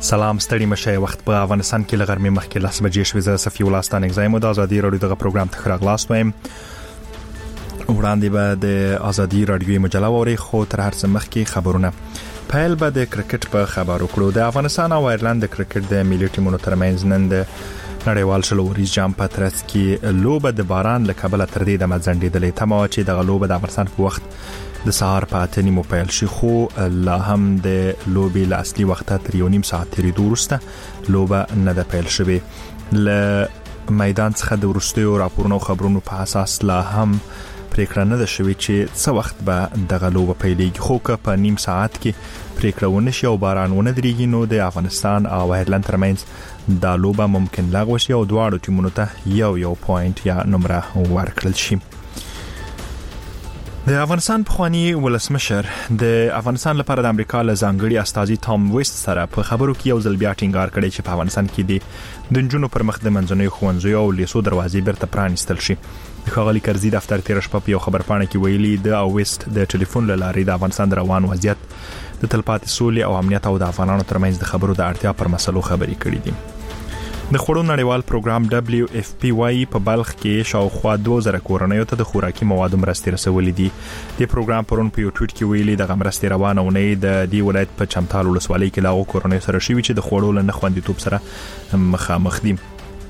سلام ستړي مشه وخت په افغانستان کې لغرمې مخکې 10 بجې شوې. زه صفي ولستان اگزایم د ازادي رادیو دغه پروګرام ته خراغلاس وایم. وړاندې به د ازادي رادیو مجله ووري خو تر هر څه مخکې خبرونه. پیل به د کرکټ په خبرو کړو. د افغانستان او ایرلند د کرکټ د ملي ټیمونو ترمنځ نن د نړیوال شلوريز جام په ترڅ کې لوبه د باران له کبله تر دې د مځنډېدلې تمه چې د لوبه د افغانستان په وخت د سهار په 8:30 پیل شي، خو لا هم د لوبې له اصلي وخت تر 1.5 ساعت تیریدو وروسته لوبه نه ده پیل شوې. له میدان څخه د وروستیو راپورونو او خبرونو په اساس لا هم پریکړه نه ده شوې چې څه وخت به دغه لوبه پیلېږي، خو که په نیم ساعت کې پریکړه ونه شي او باران ونه درېږي نو د افغانستان او ایرلند ترمنځ دا لوبه ممکن لغوه شي او دواړو ټیمونو ته یو پوینټ یا نمره ورکړل شي. د افغانستان پخوانی ولسمشر د افغانستان لپاره د امریکا له ځانګړي استازي ټام ویست سره په خبرو کې یو ځل بیا ټینګار کړی چې په افغانستان کې د نجونو پر مخ د منځنوي ښوونځیو او لیسو دروازې بیرته پرانیستل شي. د ښاغلي کرزي دفتر تیر شپه په یو خبرپاڼه کې ویلي د ویست د ټلیفون له لارې د افغانستان د روان وضعیت د تلپاتې سولې او امنیت او د افغانانو ترمنځ د خبرو د اړتیا پر مسلو خبرې کړې دي. د خوړو نړیوال پروګرام WFP وايي په بلخ کې شاوخوا 2000 کورنیو ته د خوراکي موادو مرستې رسولې دي. د پروګرام پرون په یو ټویټ کې ویلي د مرستې روانه ونې د دې ولایت په چمتال ولسوالۍ کې لاغو کورنیو سره شوي چې د خوړو له نخوندیتوب سره مخامخ دي.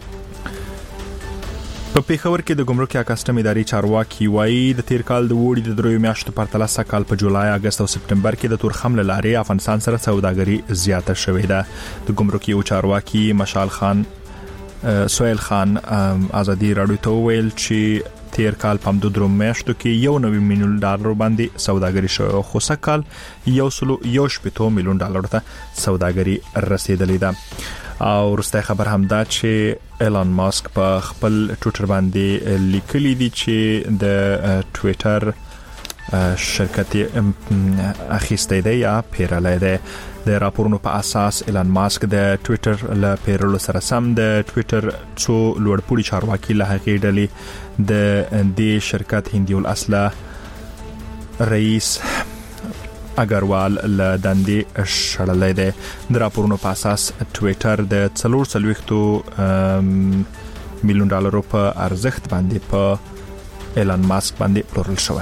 په پیښور کې د ګمرک یا کسټم ادارې چارواکي وايي د تیر کال د وړي د دریو میاشتو پرتله سکهال په جولای، اگست او سپټمبر کې د تورخم له لارې افغانستان سره سوداګري زیاته شوې ده. د ګمرک یو چارواکي مشال خان سویل خان ازادي رادیو ته ویل چې تیر کال په 2 میاشتو کې $1 میلیون باندې سوداګري شو، خو سکهال $1.8 میلیون ته سوداګري رسیدلې ده. او ورسته خبر هم دا چې ایلان ماسک په خپل ټویټر باندې لیکلي دي چې د ټویټر شرکت اخیسته دی یا پیرلای دی. د راپورونو په اساس ایلان ماسک د ټویټر له پیرلو سره سم د ټویټر څو لوړپوړي چارواکي له هغې ډلې د دې شرکت هندي الاصله رئیس اگروال له دندې شړلې ده. د راپورونو په اساس ټویټر د $440 میلیون په ارزښت باندې په ایلان ماسک باندې پلورل شوی.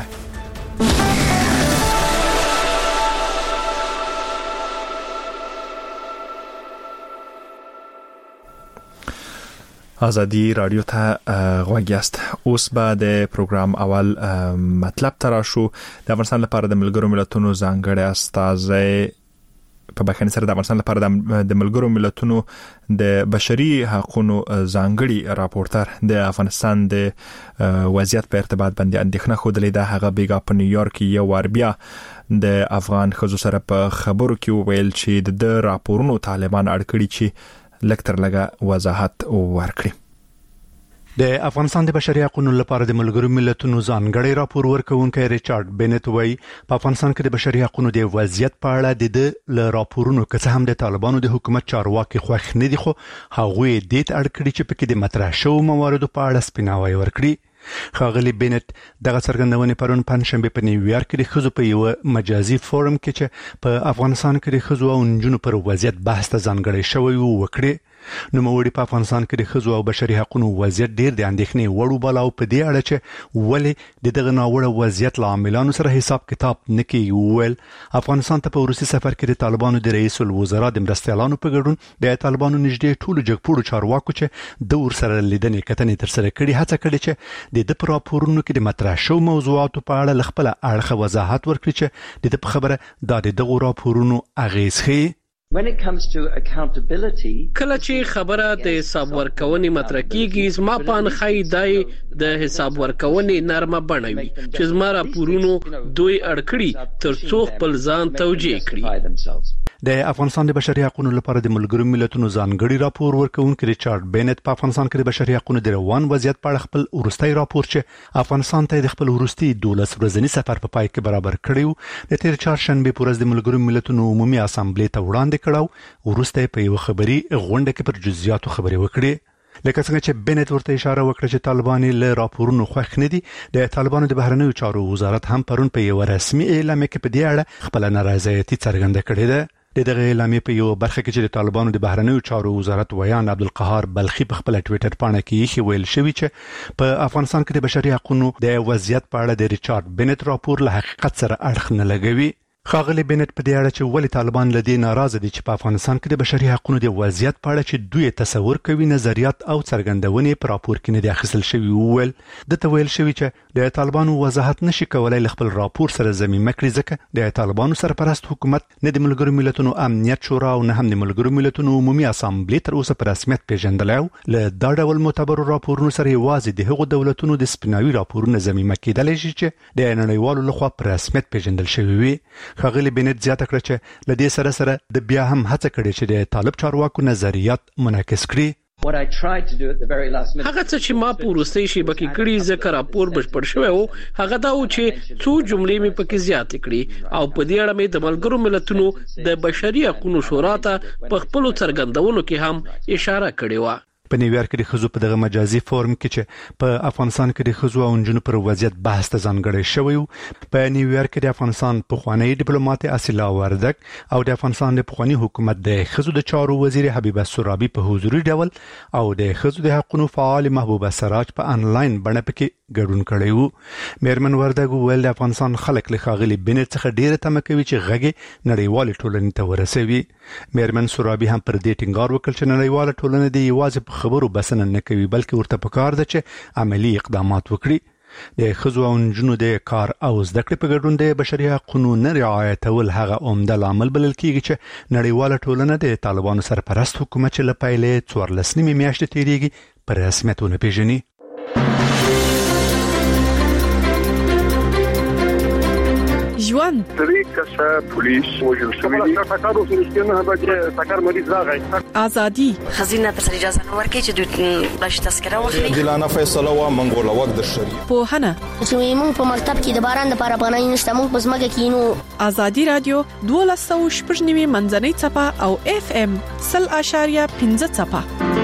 ازادي رادیو ته غوږ یاست. اوس به د پروګرام اول مطلب تراشو. د افغانستان لپاره د ملګرو ملتونو ځانګړي استازي په بخښنې سره د افغانستان لپاره د ملګرو ملتونو د بشري حقوقو ځانګړي راپورټر د افغانستان د وضعیت په ارتباط باندې اندېښنه خوده ده. هغه بیګا په نیویارک یو ور بیا د افغان خزو سره په خبرو کې ویل چې د راپورونو طالبان اړکړي چې لکتر لګه وضاحت ورکړي. د افغانستان د بشري حقوقو لپاره د ملګرو ملتونو ځانګړي راپور ورکوونکی ریچارډ بینټ وایي په افغانستان کې د بشري حقوقو د وضعیت په اړه د راپورونو که څه هم د طالبانو د حکومت چارواکي خوښ نه دي، خو هغوی د دې اړکړي چې پکې د مطرح شوو مواردو په اړه سپیناوی ورکړي. ښاغلي بینټ دغه څرګندونې پرون پنځشنبه په نیویارک کې د ښځو په یو مجازي فورم کې چې په افغانستان کې د ښځو او نجونو پر وضعیت بحث ته ځانګړی شوی وکړي. نوموړي په افغانستان کې د ښځو او بشري حقوقو وضعیت ډیر د اندېښنې وړ وباله او په دې اړه چې ولې دغه ناوړه وضعیت له عاملانو سره حساب کتاب نه کوي. ویل افغانستان ته په وروستي سفر کې د طالبانو د رئیس الوزرا د مرستیالانو په ګډون د طالبانو نږدې ټولو جګپوړو چارواکو چې د ورسره لیدنې کتنې ترسره کړي هڅه کړې چې د راپورونو کې د مطرح شو موضوعاتو په اړه خپل اړخ وضاحت ورکړي چې د خبره د دغه راپورونو اغیز ښيي. When it comes to accountability, کله چې خبره د حساب ورکونې مطرح کیږي زما پان خای دای د حساب ورکونې نرمه بڼوي چې زما راپورونو دوی اړکړي ترڅو خپل ځان توجیه کړي. د افغانستان د بشري حقوقو لپاره د ملګرو ملتونو ځانګړي راپور ورکوونکی ریچارډ بینټ په افغانستان کې د بشري حقوقو د روان وضعیت په اړه خپل ورستي راپور چې افغانستان ته د خپل ورستي 12 ورځنی سفر په پای کې برابر کړیو د تیر چهارشنبه په ورځ د ملګرو ملتونو عمومي اسامبلې ته وړاندې کړو. ورسته په یو خبري غونډه کې پر جزئیاتو خبرې وکړې. لکه څنګه چې بینټ ورته اشاره وکړه چې طالبان له راپورونو خوښ نه دي، د طالبانو د بهرنیو چارو وزارت هم پرون په یو رسمي اعلامیه کې په دې اړه خپل نارضایتي څرګنده کړې ده. دغه اعلامیې په یو برخه کې چې د طالبانو د بهرنیو چارو وزارت ویان عبدالقهار بلخي په خپل ټوئیټر باندې کې ویل شوی چې په افغانستان کې د بشري حقوقو د وضعیت په اړه د ریچارډ بنت راپور له حقیقت سره اړخ نه لګوي. خاغلی بنت په دې اړه چې ولې طالبان لدی ناراضه دي چې په افغانستان کې د بشري حقوقو د وضعیت په اړه چې دوی تصور کوي نظریات او څرګندونې پر راپور کې نه دي اخیستل شوی وویل د تویل شوی چې د طالبانو وضاحت نشي کولای خپل راپور سره زمينه کړی ځکه د طالبانو سرپرست حکومت نه د ملګرو ملتونو امنیت شورا او نه هم د ملګرو ملتونو عمومي اسامبلې تر اوسه په رسمیت پیژندل او له دا ډول معتبر راپورونو سره یوازې د هغو دولتونو د سپیناوي راپورونو زمينه کېدل شي چې د نړیوالو لخوا په رسمیت پیژندل شوی وي. خاغلی بنت زیاته کړه چې لدې سره د بیا هم هڅه کړې چې د طالب چارواکو نظریات منعکس کړي. هغه څه چې ما پورستي شي بکی کړي ذکر راپور بشپړ شوی او هغه دا و چې څو جملې مې پکې زیات کړي او په دې اړه مې د ملګرو ملتونو د بشري حقوقو شورا ته په خپل څرګندونو کې هم اشاره کړې و. په نیویارک کې د خزو په دغه مجازي فورم کې چې په افغانستان کې د خزو او نجونو پر وضعیت بحث ته ځانګړی شوی په نیویارک کې د افغانستان پخوانی ډیپلوماټ اصیلا وردک او د افغانستان د پخوانی حکومت د خزو د چارو وزیر حبیبه سرابي په حضوري ډول او د خزو د حقوقو فعال محبوبه سراج په انلاین بڼه پکې ګډون کړی وو. میرمن وردک ویل د افغانستان خلک له خاغلی بنت څخه ډیره تمه کوي چې غږی نړیوال ټولنې ته ورسوي. میرمن سرابي هم پر دې ټینګار وکړ چې نړیوال ټولنه د یوازې خبرو بسنه نه کوي بلکې ورته پکار ده چې عملی اقدامات وکړي. د خزو او نجونو د کار او زده کړې په ګډون د بشري حقوقو نه رعایتول هغه عمده عامل بلل کیږي چې نړیواله ټولنه د طالبانو سرپرست حکومت چې لپاره 14 میاشتې تیریږي پر رسمیتونه پیژني. ژوند طریقه پولیس وجل شوی دی تاکارو سرشتنه به تاکار مریض راغی ازادي خزینه تر اجازه نه ورکړي چې دوی باش تذکره واخلي دلانه فیصله و منګول وخت د شری په هنه چې موږ په مکتب کې د باران لپاره پناه نشته موږ په زمګه کې نو ازادي رادیو 12.9 منځنۍ چپه او FM 0.15 چپه.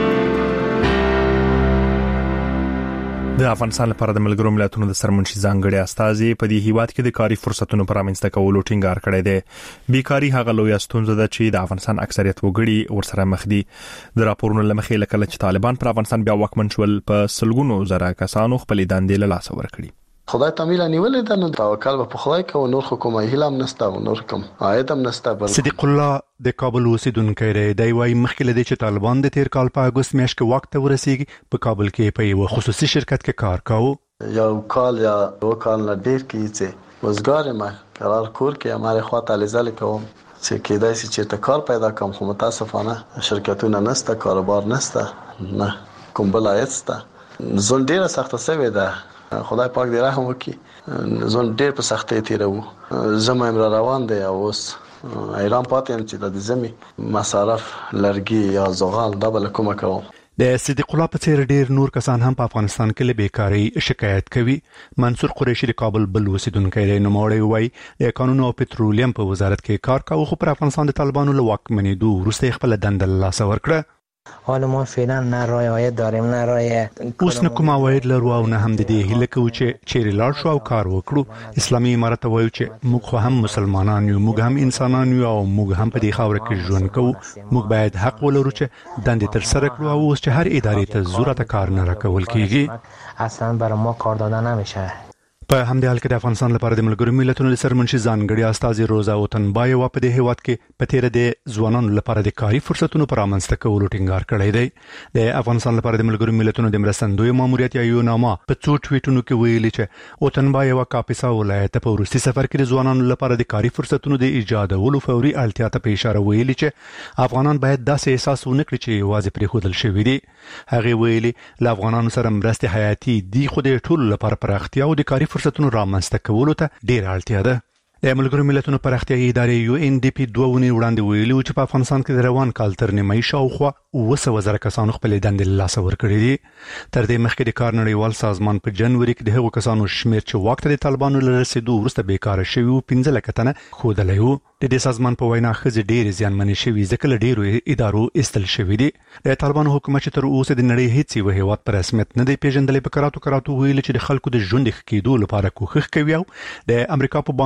د افغانستان لپاره د ملګرو ملتونو د سرمنشي ځانګړي استازي په دې هیواد کې د کاري فرصتونو پرامنځته کولو ټینګار کړی دی. بیکاری هغه لوی ستونزه ده چې د افغانستان اکثریت وګړي ورسره مخ دي. د راپورونو لمخې لکه چې طالبان پر افغانستان بیا واکمن شول په سلګونو زره کسانو خپل دندې له لاسه ورکړي. خدای تعالی نیولې ده نو توکل په خدای کو نور حکومت هیلم نسته او نور کوم عایدم نسته. بل صدیق الله د کابل اوسیدونکو دی وایي مخکې لدی چې طالبان د تیر کال په اگست میاشت کې وخت ورسیږي په کابل کې په یو خصوصي شرکت کې کار کاوه. یو کال یا دو کال نه ډیر کیږي وزګار ما قرار کور کې امر خوا تعالی ځل کوم چې کېدای شي چې ته کار پیدا کوم خو متاسفانه شرکتونه نسته کاروبار نسته نه کوم بل آیسته زون ډیره سخته سوي ده. خدای پاک دې رحم وکړي. زون ډېر په سختۍ تیرو زما امر روان دی او اوس ایران پاتې چې د زمي مصارف لرګي یا زغال دا بل کومه کوم. د صدیق الله په څیر ډیر نور کسان هم په افغانستان کې له بیکاری شکایت کوي. منصور قریشي د کابل بل اوسیدونکی دی. نوموړی وایي د قانون او پټرولیم په وزارت کې کار کاوه خو پر افغانستان د طالبانو له واکمنېدو وروسته خپل دنده له لاسه ورکړه. حالا ما فعلا نه رعایت داریم نه رعایت اوس نه کوم عواید لرو او نه هم د دې هیله کوو چې چیرې لاړ شو او کار وکړو. اسلامي امارت وایي چې موږ خو هم مسلمانان یو موږ هم انسانان یو او موږ هم په دې خاور کې ژوند کوو. موږ باید حق ولرو چې دندې تر سره کړو او اوس چې هر ادارې ته ضرورت کار نه راکول کیږي اصلا برای ما کار دادن نمیشه. په همدې حال کې د افغانستان لپاره د ملګرو ملتونو د سرمنشي ځانګړي استازي روزا اوتنبایوا په دې هیواد کې په تیر د ځوانانو لپاره د کاري فرصتونو پرامنځته کولو ټینګار کړی دی. د افغانستان لپاره د ملګرو ملتونو د مرستندوی ماموریت یا یوناما په څو ټویټونو کې ویلي چې اوتنبایوا کاپیسا ولایت په ورستي سفر کې د ځوانانو لپاره د کاري فرصتونو د ایجادولو فوري اړتیا ته په اشاره ویلي چې افغانان باید داسې احساس ونکړي چې یوازې پرې خودل شوی دي. هغه ویلي ل افغانانو سره مرستې حیاتي دي خو د ټولو لپاره پراختیا او د کاري فرصتونو رامنځته کولو ته ډیر اړتیا ده. د ملګرو ملتونو پراختیايي ادارې UNDP 2 ونې وړاندې ویلي چې په افغانستان کې د روان کال تر نیمایي شاوخوا 200,000 کسانو خپل دندې له لاسه ورکړي دي. تر دې مخکې د کار نړیوال سازمان په جنوري کې د هغو کسانو شمېر چې وخت د طالبانو له رسیدو وروسته بیکاره شوي 15 لک تنه ښودلی و. د دې سازمان په وینا ښځې ډېرې زیانمنې شوي ځکه له ډېرو ادارو ایستل شوي دي. د طالبانو حکومت چې تر اوسه د نړۍ هیڅ یو هیواد په رسمیت نه دی پیژندلی په کراتو ویلي چې د خلکو د ژوند ښه کېدو لپاره کوښښ کوي او د امریکا په بانکونو کې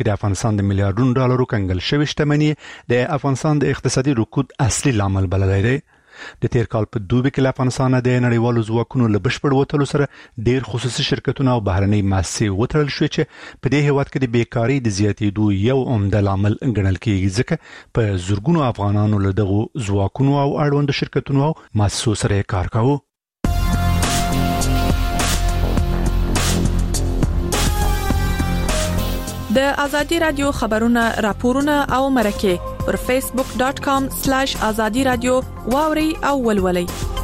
کې د افغانستان د میلیارډونو ډالرو کنګل شوی شتمنۍ د افغانستان د اقتصادي رکود اصلي لامل بللی دی. د تیر کال په دوبي کې افغانستان د نړیوالو ځواکونو له بشپړ وتلو سره ډیر خصوصي شرکتونه او بهرنۍ مؤسسې وتړل شوې چې په دې هیواد کې د بیکاری د زیاتېدو یو عمده لامل ګڼل کېږي، ځکه په زرګونو افغانانو له دغو ځواکونو او اړوندو شرکتونو او مؤسسو سره کار کاوه. د ازادي رادیو خبرونه راپورونه او مرکه پر facebook.com/azadi radio واوري او ولولي.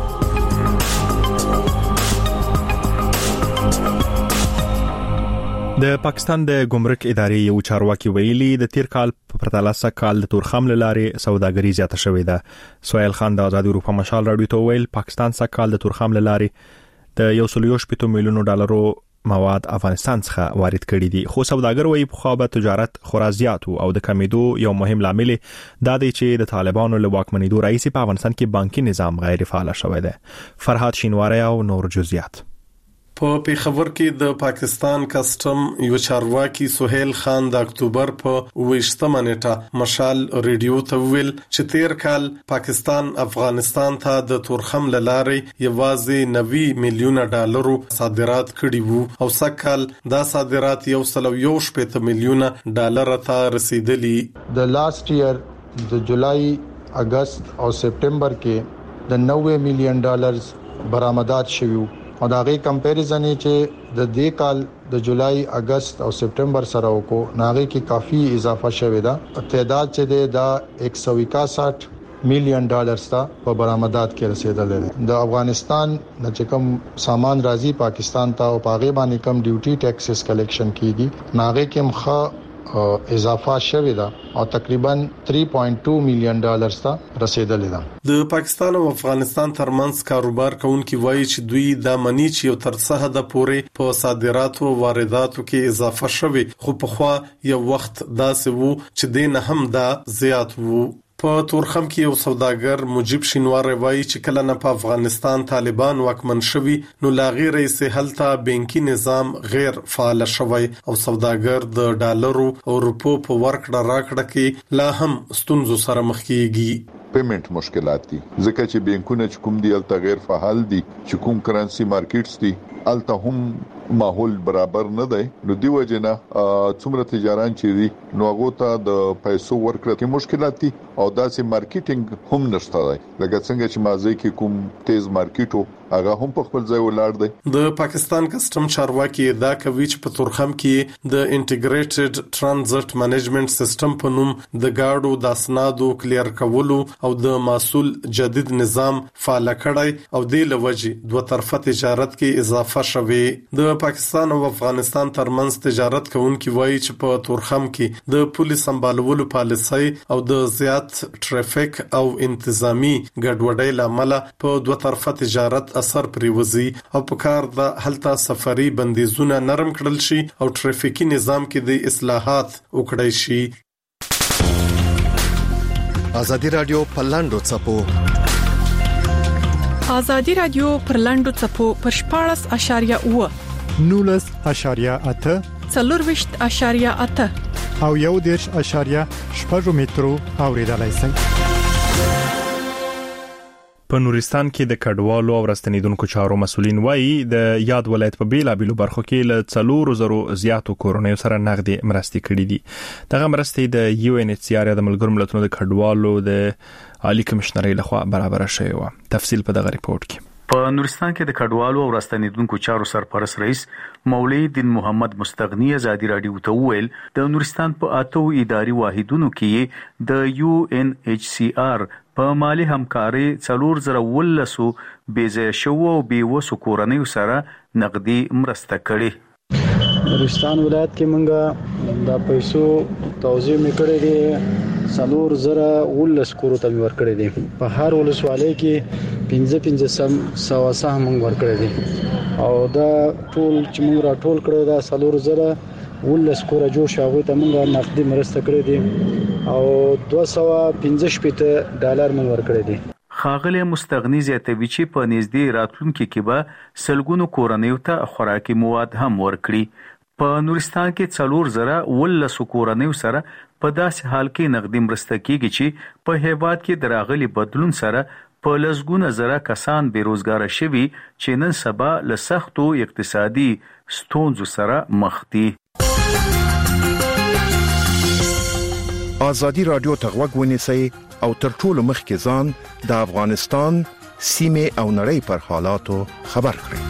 د پاکستان د ګمرک ادارې یو چارواکي ویلي د تیر کال په پرتله سکهال د تورخم لارې سوداګري زیاته شوې ده. سهیل خان د آزادي اروپا مشال راډیو ته ویل پاکستان سکهال د تورخم لارې د 1.8 میلیون ډالرو مواد افغانستان څخه وارد کړي دي، خو سوداګر وایي په خو به تجارت خورا زیات او د کمیدو یو مهم لامل دا دی چې د طالبانو له واکمنیدو راځي په افغانستان کې بانکي نظام غیر فعال شوی دی. فرهاد شینواری او نور جزئیات. په پیښور کې د پاکستان کسٹم یو چارواکي سهیل خان د اکتوبر په 28 نیټه مشال ریډیو ته ویل چې تیر کال پاکستان افغانستان ته د تورخم لارې یوازې 90 میلیون ډالرو صادرات کړي وو او سکهال دا صادرات 1.8 میلیون ډالر ته رسیدلی. د لاست ایئر د جولای اگست او سپټمبر کې د 90 میلیون ډالرز برآمدات شوي او دا غي کمپیریزن چې د دې کال د جولای اگست او سپټمبر سره وکړو ناغي کې کافي اضافه شوې ده. تعداد چې دا 161 میلیون ډالرز ته په برآمدات کې رسیدل دي. د افغانستان چې کوم سامان راځي پاکستان ته او پاغه باندې کم ډیوټي ټیکسز کلیکشن کیږي ناغي کې مخه اضافه شوې ده او تقریبا 3.2 میلیون ډالرز ته رسیدلې ده. د پاکستان او افغانستان ترمنځ کاروبار کوونکي وایي چې دوی د منی چې یو تر څه حد پورې په صادراتو او وارداتو کې اضافه شوي، خو په خوا یو وخت داسې وو چې دین هم دا زیات وو. په تورخم کې یو سوداګر مجيب شینواری وایي چې کله نه په افغانستان طالبان واکمن شوي نو لا غیر یې هلته بانکي نظام غیر فعال شوی او سوداګر د ډالرو او روپو په ورکړه راکړه کې لا هم ستونزو سره مخ کیږي. پیمنٹ مشکلات دي ځکه چې بانکونه چې کوم دي الته غیر فعال دي، چې کوم کرنسي مارکیټس دي الته هم ماحول برابر نه دی، نو دی وجنه څومره تجاران چې دي نو هغه ته د پیسو ورکړه کې مشکلات دي او داسې مارکیټینګ هم نشته دی لکه څنګه چې مازه کې کوم تیز مارکیټو هغه هم په خپل ځای ولاړ دی. د پاکستان کسٹم چارواکي دا کوي چې په تورخم کې د انټیګریټډ ترانزیت منیجمنت سیستم په نوم د گاډو د اسنادو کلیر کولو او د محصول جدید نظام فعال کړی او د لوجي دوه طرفه تجارت کې اضافه شوه. د پاکستان او افغانستان ترمنځ تجارت کوونکي وایي چې په تورخم کې د پولیس سمبالولو پالیسۍ او د زیات ټریفیک او انتظامی ګډوډۍ لامل په دوه طرفه تجارت اثر پریوزي او په کار د هلته سفري بندیزونه نرم کړل شي او ټریفیکي نظام کې د اصلاحات وکړای شي. ازادي رادیو پلاندو چپو ازادي رادیو پر لاندو چپو پر 14.8 19.8 4.8 او 1.8 مترو اوریدلای شئ. په نورستان کې د کډوالو او راستنیدونکو چارو مسولین وایي د یاد ولایت په بیلابیلو برخو کې له 400 زیاتو کورونیو سره نغدي مرستې کړې دي. دغه مرستې د UNHCR د ملګرو ملتونو د کډوالو د عالی کمشنرۍ لخوا برابر شوی و. تفصیل په دغه ریپورت کې. په نورستان کې د کډوالو او راستنیدونکو چارو سرپرست رئیس مولوی دین محمد مستغنی ازادي رادیو ته ویل د نورستان په 8 اداري واحدونو کې د UNHCR په مالی همکاري 412 بيځای شو او بیوسو کورنیو سره نقدي مرسته کړي. نورستان ولایت کې مونږه د پیسو توزیع میکړې دي 412 کورو ته ورکړې دي. په هر ولسوالۍ کې 15 سم مونږ ورکړې دي او دا ټول چې مونږ را ټول کړو دا 412 کور جوړ شاوې ته مونږ نقدي مرسته کړې دي او 215 ډالر مونږ ورکړې دي. خاغله مستغنی زیاتوي چې په نږدې راتلونکو کې به سلګونو کورنیو ته خوراکي مواد هم ورکړي. په نورستان کې 4,000 کورنیو سره په داسې حال کې نقدي مرسته کیږي چې په هیواد کې د راغلي بدلون سره په لسګونه زره کسان بیروزګار شوي چې نن سبا له سختو اقتصادي ستونزو سره مخ دي. ازادي رادیو ته غوږ ونیسئ او تر ټولو مخکې ځان د افغانستان سیمه او نړۍ پر حالاتو خبر کړئ.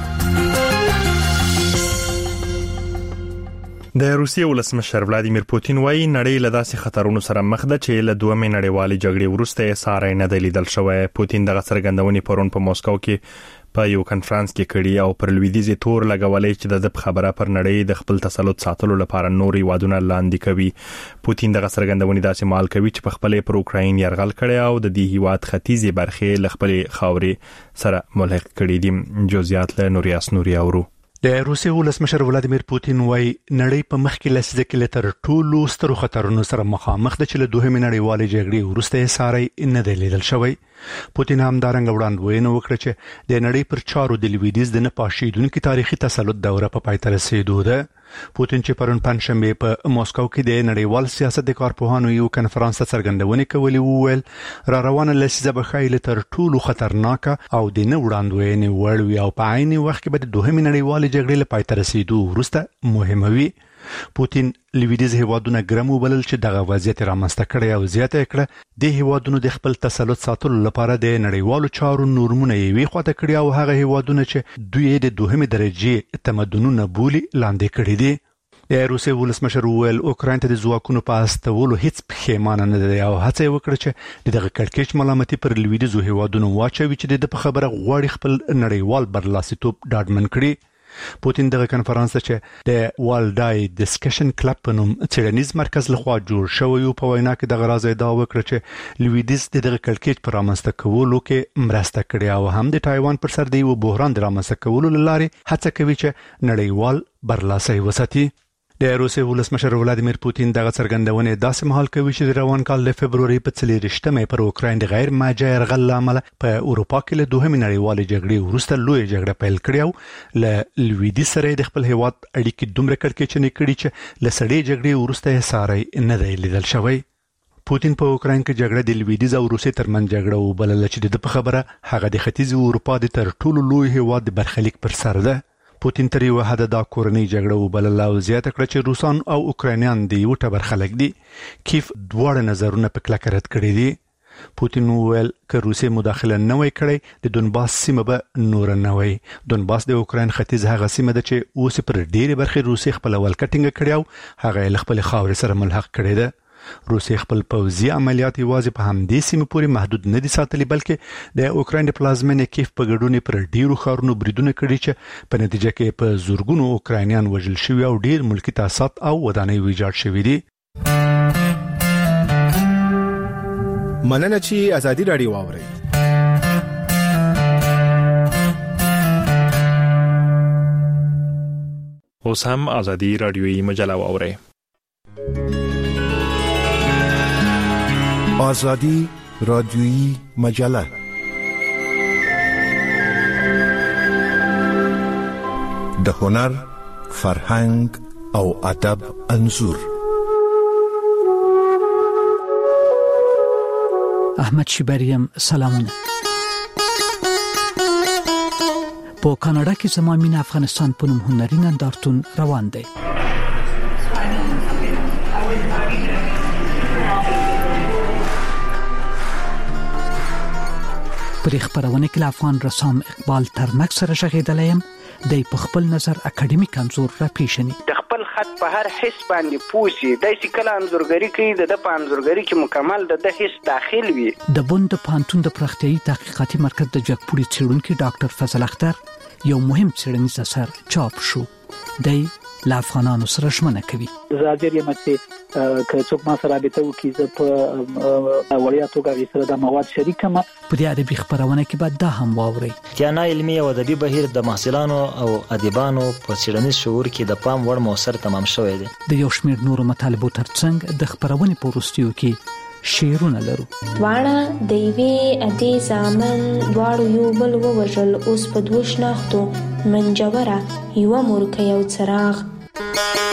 د روسیې ولسمشر ولادیمیر پوتین وايي نړۍ له داسې خطرونو سره مخ ده چې له دوه نړیوالې جګړې وروسته ساري نه دی لیدل شوی. پوتین دغه څرګندونې پرون په موسکو کې په یو کانفرنس کې کړي او پر لویدیځي تور لګولې چې د خبره پر نړۍ د خپل تسلط ساتلو لپاره نوري وادونه لاندې کوي. پوتین دغه څرګندونې داسې مال کوي چې په خپل پر اوکراین يرغل کړي او د دې هیواد ختیځي برخې له خپل خاورې سره ملحق کړي دي. جزئیات له نوریاس نوري اورو. د روسیې ولسمشر ولادیمیر پوتین وايي نړۍ په مخ کې لسیزه کې تر ټولو سترو خطرونو سره مخامخ ده چې له دوه نړیوالې جګړې وروسته ساري نه دی لیدل شوی. پوتین هم دارنګ وړاندوینه وکړه چې د نړۍ پر چارو د لویدیځ د نه پاشیدونکو تاریخي تسلط دوره په پای ته رسیدو ده. پوتین چې پرون پنځشنبه په موسکو کې د نړیوال سیاست د کارپوهانو یو کانفرنس ته څرګندونې کولې وویل را روانه لسیزه به خایل تر ټولو خطرناک او د نه وړاندوینې وړ وي او په عین وخت کې به د دوه نړیوالې جګړې لپاره پای ته رسیدو وروسته مهمه وي. پوتین لویدیځ هیوادونه ګرم وبلل چې دغه وضعیت رامنځته کړي او زیاته کړه د هیوادونو د خپل تسلط ساتلو لپاره د نړیوالو چارو نورمونه یې خواته کړی او هغه هیوادونه چې دوی د دوهمه درجه تمدنونه بولی لاندې کړي دي. د روسیې ولسمشر ویل اوکراین ته د ځواکونو په استولو هیڅ پښیمانه نه دی او هڅه وکړه چې دغه کړکېچ ملامتي پر لویدیځو هیوادونو واچوي چې د خبره غواړي خپل نړیوال برلاسیتوب ډاډمن کړي. پوتین دغه کانفرنس چې د والډای ډسکشن کلب په نوم څېړنیز مرکز لخوا جوړ شوی او په وینا کې دغه راز ادعا وکړه چې لویدیځ دغه کړکېچ پر رامنځته کولو کې مرسته کړې او هم د تایوان پر سر د یو بحران د رامنځته کولو لپاره هڅه کوي چې نړیوال برلاسي وساتي. د روسیې ولسمشر ولادیمیر پوتین دغه څرګندونه داسې مهال کوي چې د روان کال د فبرवरी په 4 پر اوکراین د غیر ماجه يرغل لامل په اروپا کې له دوه نړیوالې جګړې وروسته لوی جګړه پیل کړې او له لویدیځ سره د خپل هیواد اړیکې دومره کړکېچنې کړې چې له سړې جګړې وروسته ساري نه دی لیدل شوی. پوتین په اوکراین کې جګړه د لویدیځ او روسیې ترمنځ جګړه وبلل چې د خبره هغه د ختیځ اروپا د تر ټولو لوی هیواد د برخلیک پر سر ده. پوتین تر یو حد دا کورنۍ جګړه وبلل او زیاته کړه چې روسان او اوکراینیان د یو ټبر خلک دي. کیف دواړه نظرونه په کلکه رد کړي دي. پوتین ویل که روسیې مداخله نه وای کړې د دونباس سیمه به نور نه وای. دونباس د اوکراین ختیځ هغه سیمه ده چې اوس پر ډېری برخې روسیې خپل ولکټینګ کړی او هغه خپل خاورې سره ملحق کړی ده. روسیې خپل پوځي عملیات یوازې په همدې سیمه پورې محدود نه دي ساتلي بلکې د اوکراین د پلازمینې کیف په ګډون پر ډیرو ښارونو بریدونه کړي چې په نتیجه کې په زورګونو اوکراینیان وژل شوي او ډیر ملکی تاسیسات او ودانۍ ویجاړ شوي دي. مننه چې ازادي رادیو واوري. اوس هم ازادي رادیوي مجله واوري. آزادی رادیویی مجله د هنر، فرهنګ او ادب انځور. احمد شیبریم سلامونه. په کاناډا کې زمامین افغانستان په نوم هنري نندارتون روان دی. پر خبرونه کې افغان رسام اقبال ترنک سره شغیدلیم د په خپل نظر اکیډمیک انزور را پیښني د خپل خط په هر حس باندې پوسی د سکل انزورګری کوي د پانزورګری کې مکمل د حس داخل وي. د بوند پانتون د پرختیايي تحقیقاتي مرکز د جګپوري څېړونکو ډاکټر فضل اختر یو مهم څېړنیز اثر چاپ شو. د لا افغانانو سره ژمنه کوي. زاجر یم چې که څوک ما سره رابطه وکړي زه په وړیا توګه سره د مواد شریکم. په دې ادبي خبرونه کې بعد دا هم واوري تیانا علمي او ادبي بهیر د محصلانو او ادیبانو په څېړنیز شعور کې د پام وړ موثر تمام شوی دی. د یو شمېر نورو مطالبو ترڅنګ د خبرونې په وروستیو کې شعرونه لرو. واړه د یوې ادي زامن دواړو یو بل ووژل اوس په دوه شناختو منجوره یوه مورکه یو څراغ.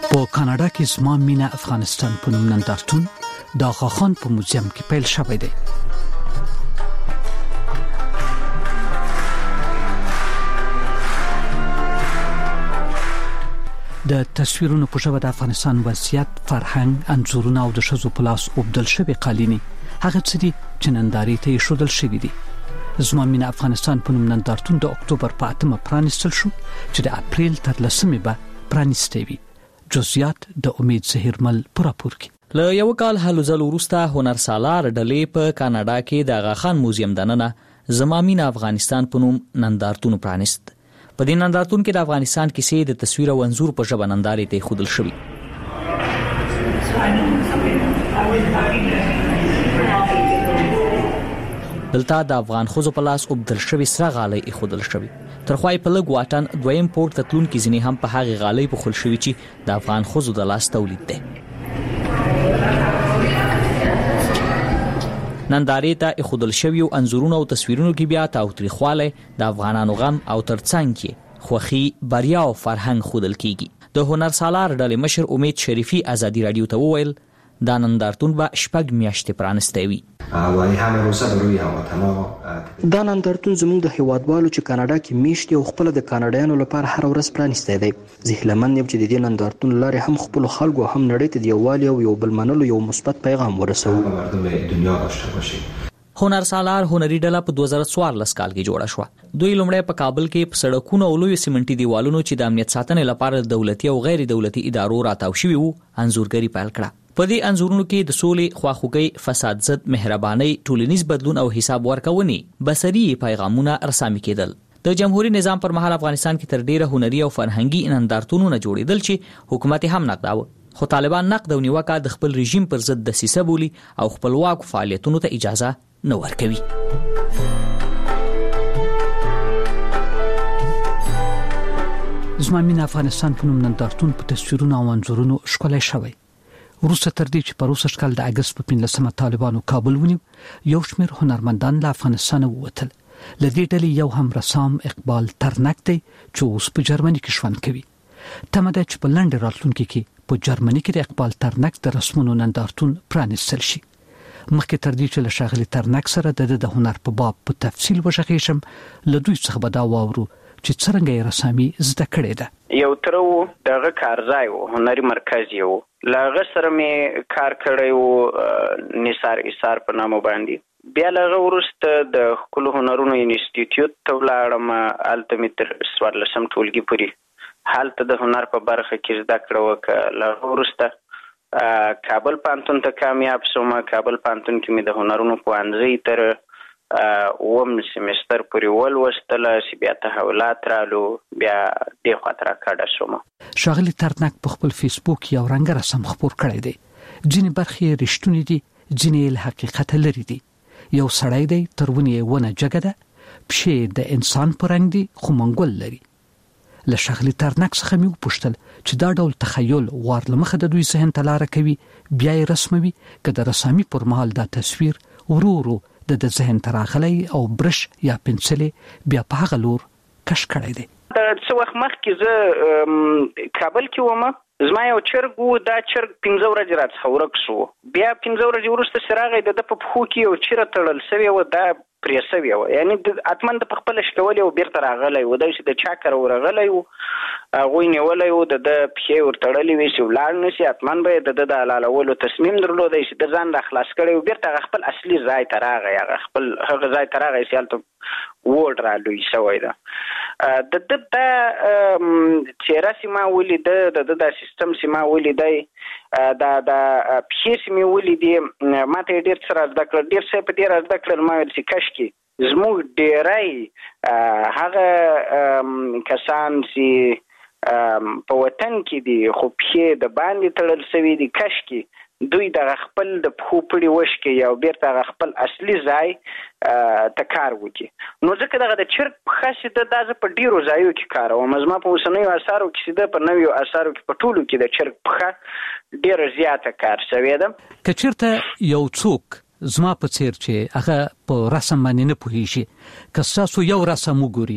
په کاناډا کې زما مینه افغانستان په نوم نندارتون د آغاخان په موزیم کې پیل شوی دی. د تصویرونو په ژبه د افغانستان وضعیت، فرهنګ، انځورونه او د ښځو په لاس اوبدل شوي قالینې هغه څه دي چې نندارې ته ایښودل شوي دي. زما مینه افغانستان په نوم نندارتون د اکتوبر په 8 پرانیستل شو چې د اپریل تر 10 به پرانیستی وي. جزئیات د امید زهیرمل پر راپور کې. له یو کال هلو ځل وروسته هنرسالار ډلې په کاناډا کې د آغاخان موزیم دننه زما مینه افغانستان په نوم نندارتون پرانیست. په دې نندارتون کې د افغانستان کیسې د تصویر او انځور په ژبه نندارې ته ایښودل شوي. دلته د افغان ښځو په لاس اوبدل شوي سره غالۍ ایښودل شوي. تر خوا یې په لږ واټن دویم پورته تلونکي ځینې هم په هغې غالۍ پوښل شوي چې د افغان ښځو د لاس تولید دی. نندارې ته ایښودل شوي انځورونو او تصویرونو کې بیا تاوتریخوالی، د افغانانو غم او ترڅنګ کې خوښي، بریا او فرهنګ ښودل کیږي. د هنرسالار ډلې مشر امید شریفي ازادي راډیو ته وویل دا نندارتون به 6 میاشتې پرانستی وي. دا نندارتون زموږ د هیوادوالو چې کاناډا کې میشت او خپل د کاناډایانو لپاره هر ورځ پرانستی دی. زه هیلهمند یم چې د دې نندارتون لارې هم خپل خلکو هم نړۍ ته د یووالي او یو بل منلو یو مثبت پیغام ورسوو. هنرسالار هنري ډله په 2014 کال کې جوړه شوه. دوی لومړی په کابل کې په سړکونو او لویو سیمنټي دیوالونو چې د امنیت ساتنې لپاره دولتي او غیر دولتي ادارو راتاو شوي وو انځورګري پیل کړه. په دې انځورونو کې د سولې، خواخوږۍ، فساد ضد، مهربانۍ، ټولنیز بدلون او حساب ورکونې بصري پیغامونه رسامي کېدل. د جمهوریت نظام پر مهال افغانستان کې تر ډیره هنري او فرهنګي نندارتونونه جوړېدل چې حکومت هم نقداوه. خو طالبان نقد او نیوکه د خپل رژیم پر ضد دسیسه بولي او خپلواک فعالیتونو ته اجازه نه ورکوي. زما مینه افغانستان په نوم نندارتون په تصویرونو او انځورونو ښکلی شوی. وروسته تر دې چې په 20 کال د اگست په 15 طالبانو کابل ونیو، یو شمېر هنرمندان له افغانستان ووتل. له دې ډلې یو هم رسام اقبال ترنک دی چې اوس په جرمني کې ژوند کوي. تمه ده چې په لنډ راتلونکي کې په جرمني کې د اقبال ترنک د رسمونو نندارتون پرانیستل شي. مخکې تر دې چې له ښاغلي ترنک سره د هنر په باب په تفصیل وغږیږم، له دوی څخه به دا واورو چې څرنګه یې رسامي زده کړې ده. یو تر و دغه کارځای و، هنري مرکز یو لاغه سره می کار کړی و، نثار ایثار په نامه باندې. بیا لاغه ورسته د خپل هنرونو انسټیټیوټ ته ولاړم، هلته می تر 14 ټولګي پورې هلته د هنر په برخه کې زده کړه وکړه. لاغه ورسته کابل پانتون ته کامیاب شوم. کابل پانتون کې می د هنرونو پوهنځي تر اوم سیمستر پورې ولوستل، چې بیا تحولات رالو، بیا دې خاطر کاډه شوم. ښاغلي ترنک په خپل فیسبوک یو رنګ رسم خپور کړی دی. ځینې برخې رښتونې دي، ځینې له حقیقت لري دي. یو سړی دی، ترونی ونه جګه ده، پښې د انسان په رنګ دي خو منګول لري. له ښاغلي ترنک څخه مې وپوښتل چې دا ډول تخیل وار له مخه د دوی ذهن ته لاره کوي، بیا یې رسموي که د رسامي پر مهال دا تصویر ورو ورو د ذهن ته راغلی او برش یا پنسلې بیا په هغه لور کش کړی دی. څه وخت مخکې زه کابل کې وم، زما یو چرګ و، دا چرګ 15 ورځې راڅخه ورک شو. بیا 15 ورځې وروسته چې راغی د په پښو کې یو چیره تړل سوې وه، دا پرې سوې وه، یعنې حتما د په خپله شکولې و، بیرته راغلی و. دا چې د چا کره ورغلی و، هغوی نیولی و، د پښې ورتړلې وې چې ولاړ نه شي، حتما به یې د حلالولو تصمیم درلودی چې د ځان را خلاص کړی و، بیرته هغه خپل اصلي ځای ته راغی، هغه ځای ته راغی چې هلته ووډ را لوی شوی ده. د ده دا څېره چې ما ولیده، د ده دا سیستم چې ما ولیدی، دا پښې چې مې ولیدې، ما ته یې ډېر څه را زده کړل، ډېر څه په دې را زده کړل ما ویل چې کشکې زموږ ډېری هغه کسان چې په وطن کې دي خو پښې د باندې تړل سوي دي، کشکې دوی دغه خپل د پښو پړي وشکي او بیرته هغه خپل اصلي ځای ته کار وکړي. نو ځکه دغه د چرګ پښه چې ده دا زه په ډېرو ځایو کې کاروم. زما په اوسنیو اثارو کې چې ده په نویو اثارو کې په ټولو کې د چرګ پښه ډېره زیاته کار شوې ده. که چېرته یو څوک زما په څیر چې هغه په رسم باندې نه پوهیږي، که ستاسو یو رسم وګوري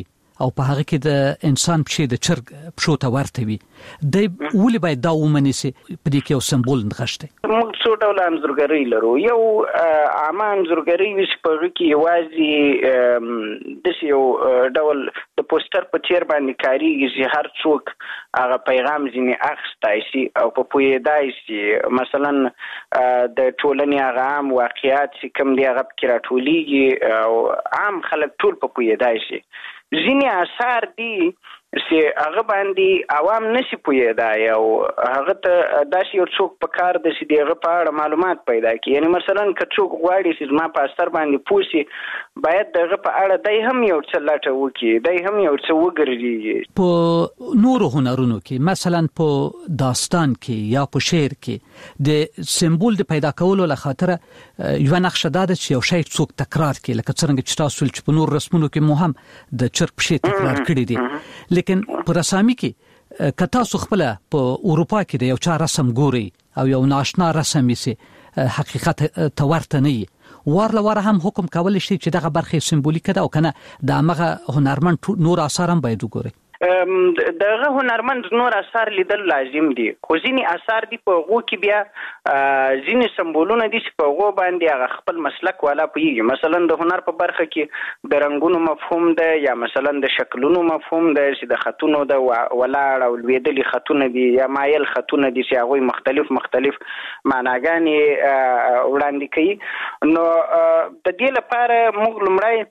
او په هغه کې د انسان پښې د چرګ پښو ته ورته وي د ولې باید دا ومني چې په دې کې یو سمبول نغښته. موږ څو ډول انځورګري لرو. یو عامه انځورګري چې په هغه کې یوازې د یو ډول د پوسټر په چیر باندې کاریږي چې هر څوک هغه پیغام ځینې اخستای شي او په پوهېدای شي. مثلا د ټولنې هغه عام واقعیات چې کوم دی هغه کې راټولیږي او عام خلک ټول په پوهېدای شي. ځینې آثار دي چې هغه باندې عوام نشي پوهېدای او هغه ته داسې یو څوک په کار د چې دغه په اړه معلومات پیدا کړي. یعنی مثلا که څوک غواړي چې زما په اثر باندې پوه شي باید دغه په اړه دای هم یو څه لټه وکړي، دای هم یو څه وګرځي. په نورو هنرونو کې مثلا په داستان کې یا په شعر کې د سمبول د پیدا کولو لپاره یو نقشه ده چې یو شی څوک تکرار کړي، لکه څنګه چې تاسو چې په نور رسمونو کې مو هم د چرګ پښې تکرار کړي دي. لیکن په رسامي کې که تاسو خپل په اروپا کې د یو چا رسم ګوري او یو ناشنا رسم یې حقیقت ته ورته نه وي، وارلواره هم حکم کولی شي چې دغه برخه سمبولیک ده او کنه د هغه هنرمند نور آثار هم باید وګوري. دغه هنرمند نور آثار لیدل لازم دي، خو ځینې آثار دي په هغو کې بیا ځینې سمبولونه دي چې په هغو باندې هغه خپل مسلک والا پوهېږي. مثلا د هنر په برخه کې د رنګونو مفهوم ده یا مثلا د شکلونو مفهوم ده چې د خطونو د ولاړ او لوېدلي خطونه دي یا مایل خطونه دي چې هغوی مختلف معناګانې وړاندې کوي. نو د دې لپاره موږ لومړی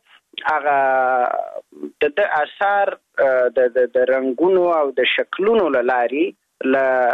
هغه د اثار د رنگونو او د شکلونو لاري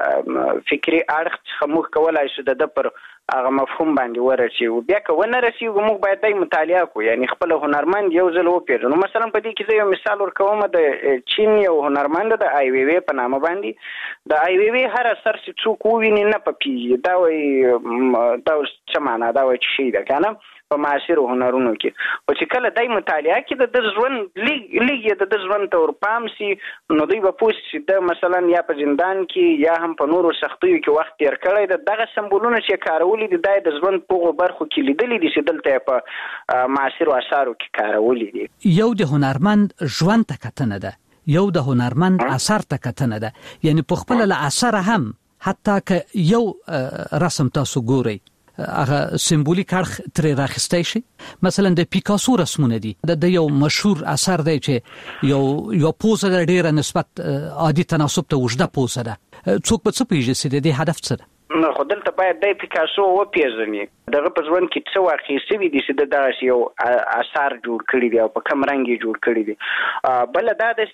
ل فکری اړخ څخه موږ کولای شو د پر هغه مفهوم باندې ورسیو. بیا که ونه رسیو موږ باید د مطالعه کو، یعنی خپل هنرمند یو ځل وپیژنو. مثلا په دې کې یو مثال ورکوم، د چین یو هنرمند د آی وی وی په نامه باندې د آی وی وی هر اثر چې څوک وویني نه پپیږي دا وایي دا څه معنا دا وایي چې شي ده کنه په معاصر هنرونو کې. او چې کله دای مطالعه کې د ژوند لیګ د ژوند تور پام سي نو دوی به پوه شي د مثلا یا په زندان کې یا هم په نورو سختیو کې وخت تیر کړی د دغه سمبولونه چې کارولي دي د ژوند په برخو کې لیدلې دي چې دلته په معاصر اثارو کې کارولي دي. یو د هنرمند ژوند ته کتنه ده، یو د هنرمند اثر ته کتنه ده. یعنی په خپل له اثر هم حتی که یو رسم تاسو ګورئ هغه سمبولیک اړخ ترې راخستی شي. مثلا د پیکاسو رسمونه دي، د یو مشهور اثر دی چې یو پوزه د ډیره نسبت عادي تناسب ته وجده پوزه ده. څوک په څه پیژني چې د دې هدف څه ده؟ نو خو دلته باید د پیکاسو وپیژني دغه په ژوند کې څه واقع شوي دي چې دغه یو اثر جوړ کړی دی او په کوم رنګ یې جوړ کړی دی. بل دا د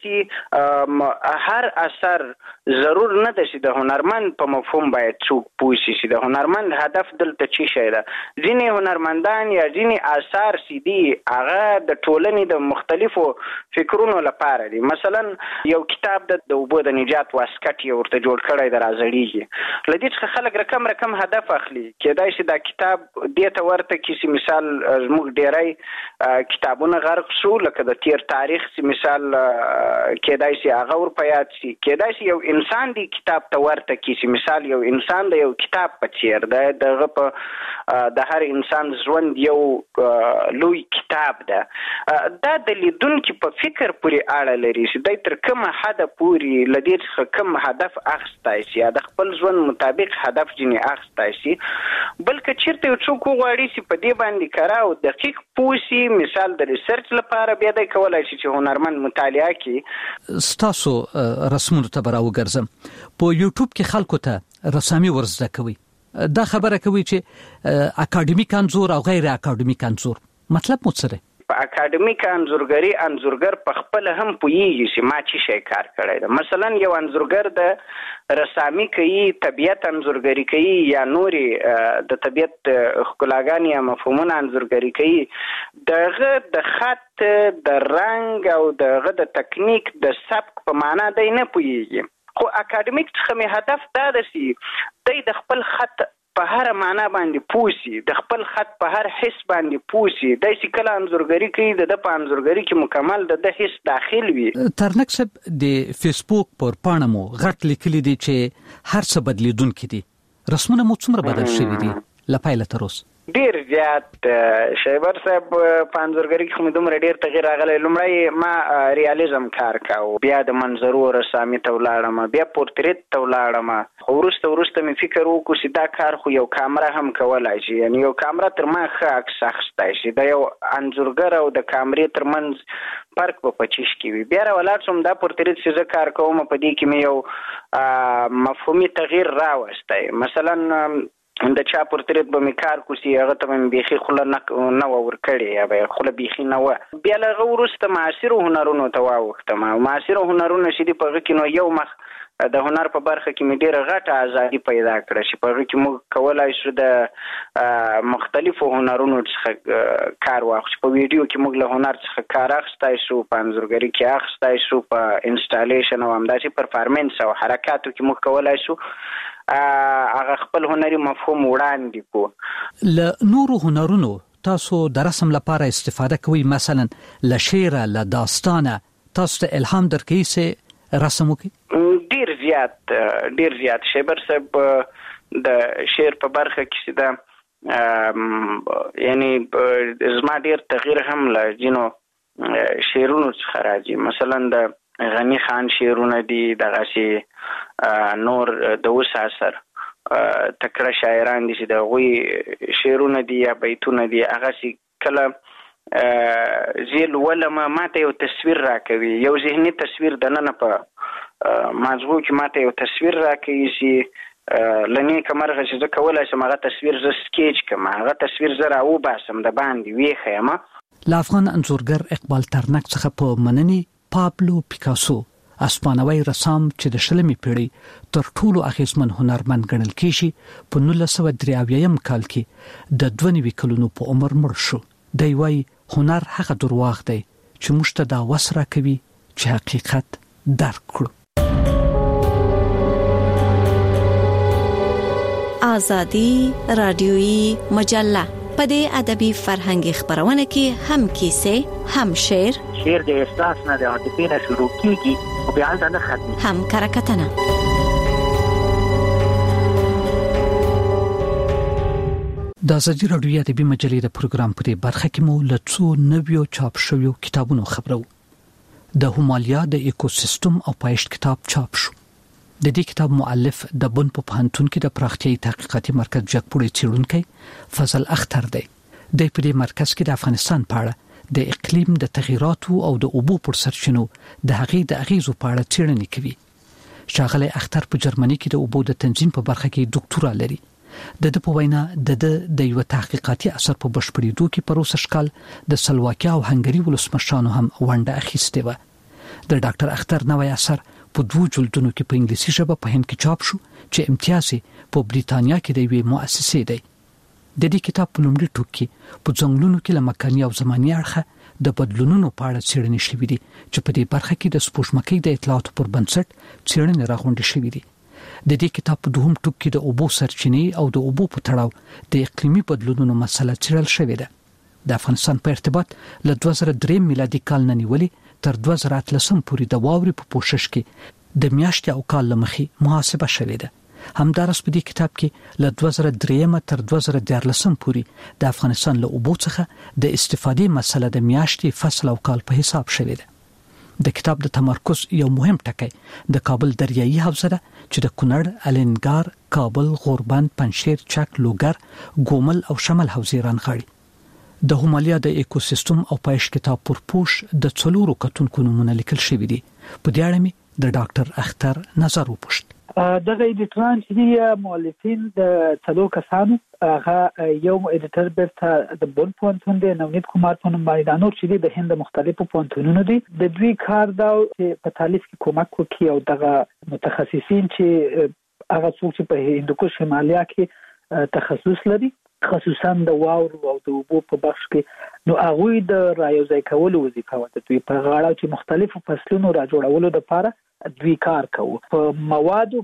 چې هر اثر ضرور نه ده چې د هنرمند په مفهوم باید څوک پوه شي چې د هنرمند هدف دلته چی شي ده. ځینې هنرمندان یا ځینې اثار چې دي هغه د ټولنې د مختلفو فکرونو لپاره دي. مثلا یو کتاب د اوبو د نجات واسکټ یې ورته جوړ کړی د راځړیږي، له دې څخه خلک رقم هدف اخلي. کېدای شي دا کتاب دې ته ورته کیسي مثال زموږ ډیری کتابونه غرق شو، لکه د تیر تاریخ سی مثال کېدای شي هغه ور پیاد شي. کېدای شي یو انسان دی کتاب ته ورته کیسي مثال یو انسان د یو کتاب په څیر دغه په د هر انسان ژوند یو لوی کتاب ده. دا د لیدونکو په فکر پورې اړه لري چې د تر کومه حد پورې لدې څخه کوم هدف اخستای شي د خپل ژوند مطابق هدف جنې اخستای شي. بلکې چیرته یو څوک غواړي چې په دې باندې کار او دقیق پوښي مثال د ریسرچ لپاره بیا د کولای شي چې هنرمند مطالعه کوي. ستاسو رسمونو ته براو ګرځم په یوټیوب کې خلکو ته رسامي ورزده کوي، دا خبره کوي چې اکاډمیک انځور او غیر اکاډمیک انځور مطلب مو څه دی؟ په اکاډمیک انځورګری انځورګر په خپل هم پوهیږي چې ما چی شي کار کړی دی. مثلا یو انځورګر د رسامي کوي، طبيعت انځورګری کوي یا نوري د طبيعت ښکلاګانې یا مفهومونه انځورګری کوي، دغه د خط د رنگ او دغه د تکنیک د سبک په معنا دی نه پوهیږي. خو اکاډمیک څخه می هدف دا دی چې د خپل خط په هر معنا باندې پوسی، د خپل خط په هر حس باندې پوسی، د سکه انځورګری کوي د په انځورګری کې مکمل د حس داخل وي. ترنک صاحب د فیسبوک پر پاڼه مو غټ لیکلي دي چې هر څه بدلیدونکي دي، رسمونه مو څومره بدل شوي دي لپاره تر اوسه؟ ډیر زیات شیبر صاحب په انځورګری کې کوم دومره ډیر تغیر راغلی. لومړی ما ریالیزم کار کاوه، بیا د منظرو رسامي ته ولاړم، بیا پورتریت ته ولاړم. وروسته مې فکر وکړ چې دا کار خو یو کامره هم کولای شي، یعنی یو کامره تر ما ښه عکس اخیستی شي. د یو انځورګر او د کامرې ترمنځ فرق په پچیش کې وي. بیا راولاړ شوم دا پورتریت چې زه کار کوم په دې کې مې یو مفهومي تغییر راوستی. مثلا د چا پورتریت به مې کار کوسي هغه ته مې بیخي خوله نه ورکړې یا به خوله بیخي نه وه. بیا له هغه وروسته معاصرو هنرونو ته واوښتم. معاصرو هنرونه چې دي په هغه کې نو یو مخ د هنر په برخه کې مې ډېره غټه ازادي پیدا کړه چې په هغه کې موږ کولی شو د مختلفو هنرونو څخه کار واخلو. په ویډیو کې موږ له هنر څخه کار اخیستی شو، په انځورګري کې اخیستی شو، په انسټالیشن او همداسې پرفارمنس او حرکاتو کې موږ کولی شو هغه خپل هنري مفهوم وړاندې کو. له نورو هنرونو تاسو د رسم لپاره استفاده کوئ؟ مثلا له شعر، له داستانه تاسو ته الهام درکوي چې رسم وکړي؟ ډیر زیات شیبر صاحب د شعر په برخه کې دا یعنی زما ډیر تغییر هم له جنو شعرونو څخه راځي. مثلا د غنی خان شعرونه دي، دغه نور د اوس اثر تکړه شاعران دي چې د هغوی شعرونه دي یا بیتونه دي، هغه چې کله زیل ولما ماته یو تصویر راکوي، یو ذهني تصویر د ننه په مازغو کې ماته یو تصویر راکوي چې لنې کمرغه چې زه کولی شم هغه تصویر زه سکیچ کړم، هغه تصویر زه راوباسم د باندې ویښیم. له افغان انځورګر اقبال ترنک څخه په مننې پابلو پیکاسو، اسپانوي رسام چې د 20مې پیړۍ تر ټولو اغیزمن هنرمند ګڼل کیږي، په 1983 کال کې د 92 کلونو په عمر مړ شو. دی وايي هنر هغه درواغ دی چې موږ ته دا وسره کوي چې حقیقت درک کړو. آزادی رادیویی مجله په دې ادبي فرهنګي خبرونه کې هم کیسه، هم شعر د احساس نه د عاطفې نه شروع کیږي او بیا نه ختمي، هم کرکټنه. د آزادی رادیویی ادبي مجلې د پروګرام په برخه کې مو له څو نویو چاپ شویو کتابونو خبرو. د همالیا د ایکوسیستم او پایښت کتاب چاپ شو. د دې کتاب مؤلف د بن په پوهنتون کې د پراختیايي تحقیقاتي مرکز جګپوړی څېړونکی فضل اختر دی. د دې مرکز کې د افغانستان په اړه د اقلیم د تغیراتو او د اوبو پر سرچینو د هغې د اغیزو په اړه څېړنې کوي. ښاغلی اختر په جرمني کې د اوبو د تنظیم په برخه کې ډاکټورا لري. د په وینا د یو تحقیقاتي اثر په بشپړېدو کې پروسه شکل د سلواکیا او هنګري ولسمشرانو هم ونډه اخیستې و. د ډاکټر اختر نوی اثر په 2 جلدونو کې په انګلیسي ژبه په هند کې چاپ شو چې امتیاز په بریتانیا کې د یوې مؤسسې دی. د دې کتاب په لومړي ټوک کې په ځنګلونو کې له مکاني او زماني اړخه د بدلونونو په اړه څېړنې شوې دي چې په دې برخه کې د سپوږمکۍ د اطلاعاتو پر بنسټ څېړنې راغونډې شوې دي. د دې کتاب په دوهم ټوک کې د اوبو سرچینې او د اوبو په تړاو د اقلیمي بدلونونو مسله څېړل شوې ده. د افغانستان په ارتباط له 2003 میلادي کال نه نیولې تر 2013 پورې د واورې په پوښښ کې د میاشتې او کال لمخې محاسبه شوې ده. همدارس په دې کتاب کې له 2003 تر 2014 پورې د افغانستان له اوبو څخه د استفادې مسله د میاشتې، فصل او کال په حساب شوې ده. د کتاب د تمرکز یو مهم ټکی د کابل دریایي حوزه ده چې د کونړ، الینګار، کابل، غوربند، پنجشیر، چک، لوګر، ګومل او شمال حوزې رانغاړي. د همالیا د ایکوسیستم او پایښت کتاب پر پوښ د 4 کتونکو نومونه لیکل شوي دي. په دې اړه مې د ډاکټر اختر نظر وپوښت. دغه ایډیټران چې مؤلفین د 3 کسانو، هغه یو ایډیټر بیرته د بن پوهنتون دی، نونید کمار په نوم باندې، نور چې د هند مختلفو پوهنتونونو دي. د دوی کار دا چې په تالیف کې کومک وکړي او دغه متخصصین چې هغه څوک چې په هندوکش شمالیا کې تخصص لري، خصوصا د واورو او د اوبو په بخش کې، نو هغوی د رایوځای کولو وظیفه وه. د دوی په غاړه چې مختلفو فصلونو را جوړولو لپاره دوی کار کوو. په موادو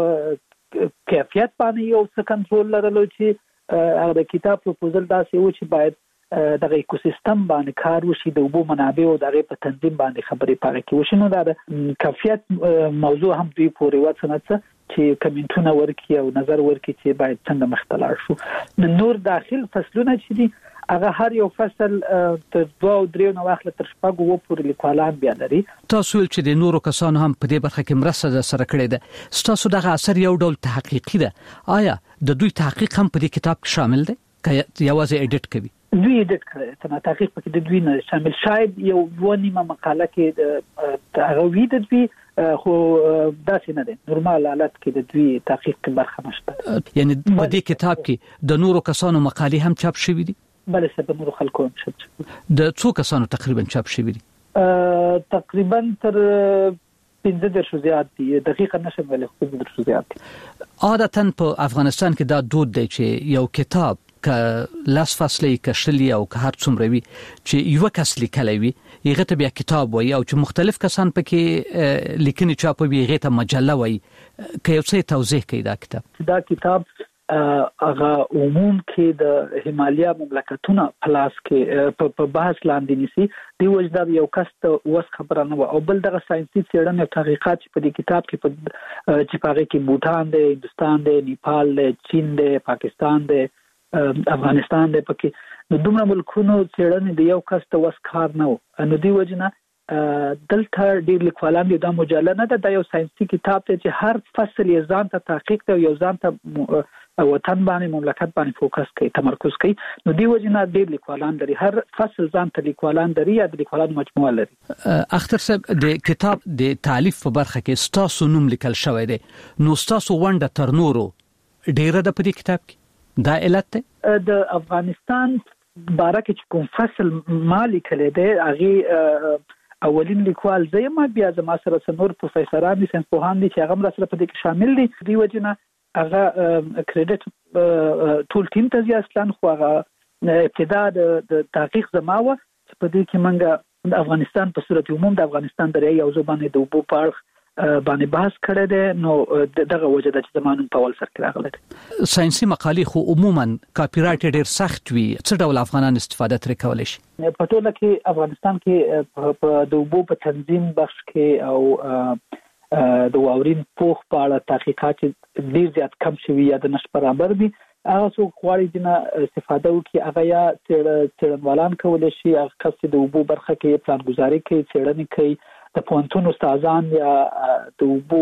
په کیفیت باندې یو څه کنټرول لرلو چې هغه د کتاب پروپوزل داسې و چې باید دغه ایکوسیستم باندې کار وشي، د اوبو منابع او دغه په تنظیم باندې خبرې پاره کې وشي. نو دا د کیفیت موضوع هم دوی پورې وڅنه چې کمنټونه ورکړي او نظر ورکړي چې باید څنګه مختلف شو. نور داخل فصلونه چې دي هغه هر یو فصل تر 2 او 3 نو واخله تر 6 پورې لیکوالان بیا لري. تاسو چې د نورو کسانو هم په دې برخه کې مرسته سره کړې ده، تاسو دغه اثر یو ډول تحقیقي ده، آیا د دوی تحقیق هم په دې کتاب کې شامل دی که یوازې اډیټ کوي؟ دوی اډیټ کړی، ته تحقیق پکې د دوی نه شامل. شاید یو ونیمه مقاله کې هغه وی د دوی خو داسې نه دی، نورمال حالت کې د دوی تحقیق کې برخه نشته. یعنی په دې کتاب کې د نورو کسانو مقالې هم چاپ شوې دي؟ بله سبب نورو خلکو هم چاپ شوې. د څو کسانو تقریبا چاپ شوې دي؟ تقریبا تر 15 زیات دي، دقیقاً نشم ویلی، 15 زیات دي. عادتاً په افغانستان کې دا دود دی چې یو کتاب که لاس فاصله کې شلی او که هر څومره وي چې یو کس لیکلی وي هغه ته بیا کتاب وایي، او چې مختلف کسان پکې لیکنې چاپوي هغه ته مجله وایي. که یو څه توضیح کوي دا کتاب هغه عموم کې د هیمالیا مملکتونو پلاس کې په بحث لاندې نیسي. دی وجدا یو کس ته وس خبره نه و، او بل دغه ساينسي څېړنې او تحقیقات چې په دې کتاب کې چې په هغه کې بوتان دی، هندستان دی، نیپال دی، چین دی، پاکستان دی، افغانستان دی، پکې نو دومره ملکونو څېړنې د یو کس ته وس کار نه و. نو دی وجنه دلته ډېر لیکوالان دي، دا مجله نه ده، دا یو ساينسي کتاب دی چې هر فصل یې ځان ته تحقیق دی، یو ځان ته وطن باندې مملکت باندې فوکس کوي، تمرکز کوي. نو دی وجنه ډېر لیکوالان لري، هر فصل ځان ته لیکوالان لري یا د لیکوالانو مجموعه لري. اختر صاحب د کتاب د تالیف په برخه کې ستاسو نوم لیکل شوی دی، نو ستاسو ونډه تر نورو ډیره ده په دې کتاب کې، دا علت ده؟ د افغانستان باره کې چې کوم فصل ما لیکلی دی هغه اولین لیکوال زما، بیا زما سره څنور پروفیسوران دي، ساينس پوهان دي چې هغه هم سره په دې کې شامل دي. دی وجنه هغه کریډټ ټول ټیم ته ځي اصلا، خو هغه ابتدا د تحقیق زما و چې په دې کې منګه د افغانستان په صورت عموم د افغانستان دریایي حوزو باندې د اوبو په اړه باندې بحث کړی دی. نو دغه وجه ده چې زمانون په اول سر کې راغلی دی. ساينسي مقالې خو عموما کاپی رایټ ډېر سخت وي، څه ډول افغانان استفاده ترې کولی شي؟ په ټوله کې افغانستان کې په د اوبو په تنظیم بخش کې او د واورین پوخ په اړه تحقیقات ډېر زیات کم شوي یا د نش برابر دي. هغه څوک غواړي چې استفاده وکړي، هغه یا څېړنوالان کولی شي، هغه کس چې د اوبو برخه کې پلانګذاري کوي، څېړنې کوي، د پوهنتون استادان یا د اوبو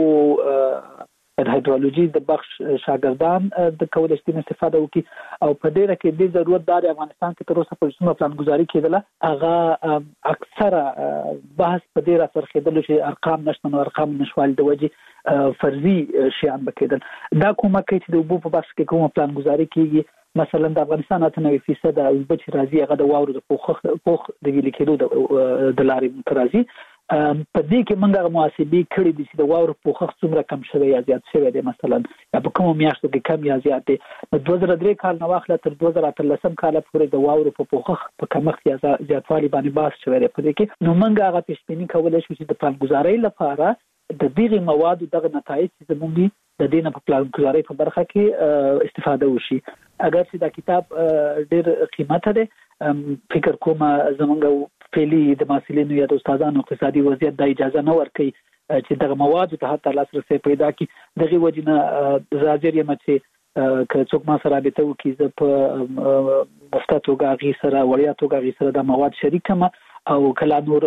د هایدرولوژي د بخش شاګردان د کولی شي استفاده وکړي. او په دې کې د ضرورت دار افغانستان کې تر اوسه په څومره پلانګذاري کېدله، هغه اکثره بحث په دې راڅرخېدل چې ارقام نشته، نو ارقام نشوالي د وجې فرضي شیان بکېدل. دا کومه کوي چې د اوبو په بخش کې کومه پلانګذاري کېږي. مثلا د افغانستان 98% د اوبو چې راځي هغه د واورو د پوخ د ویلي کېدو د لارې راځي. په دې کې موږ محاسبې کړې دي چې د واورو پوښښ څومره کم شوی یا زیات شوی دی، مثلا یا په کومو میاشتو کې کم یا زیات دی. 2003 کال نه واخله تر 2013 کال پورې د واورو په پوښښ په کمښت یا زیاتوالي باندې بحث شوی دی. په دې کې نو موږ هغه پیشبیني کولی شو چې د پلانګذارۍ لپاره د دغه موادو دغه نتایج چې زموږ د دې نه په پلانګذارۍ په برخه کې استفاده وشي. اگر چې دا کتاب ډېر قیمته دی، فکر کوم زموږ فعلی د محصلینو یا د استادانو اقتصادي وضعیت د اجازه نه ورکوي چې دغه مواد ته حتی لاسرسي پیدا کړي. دغه وجنه حاضر یم چې که څوک ما سره رابطه وکړي، زه په مفته توګه هغې سره وړیا توګه هغې سره دا مواد شریک کړم، او کله نور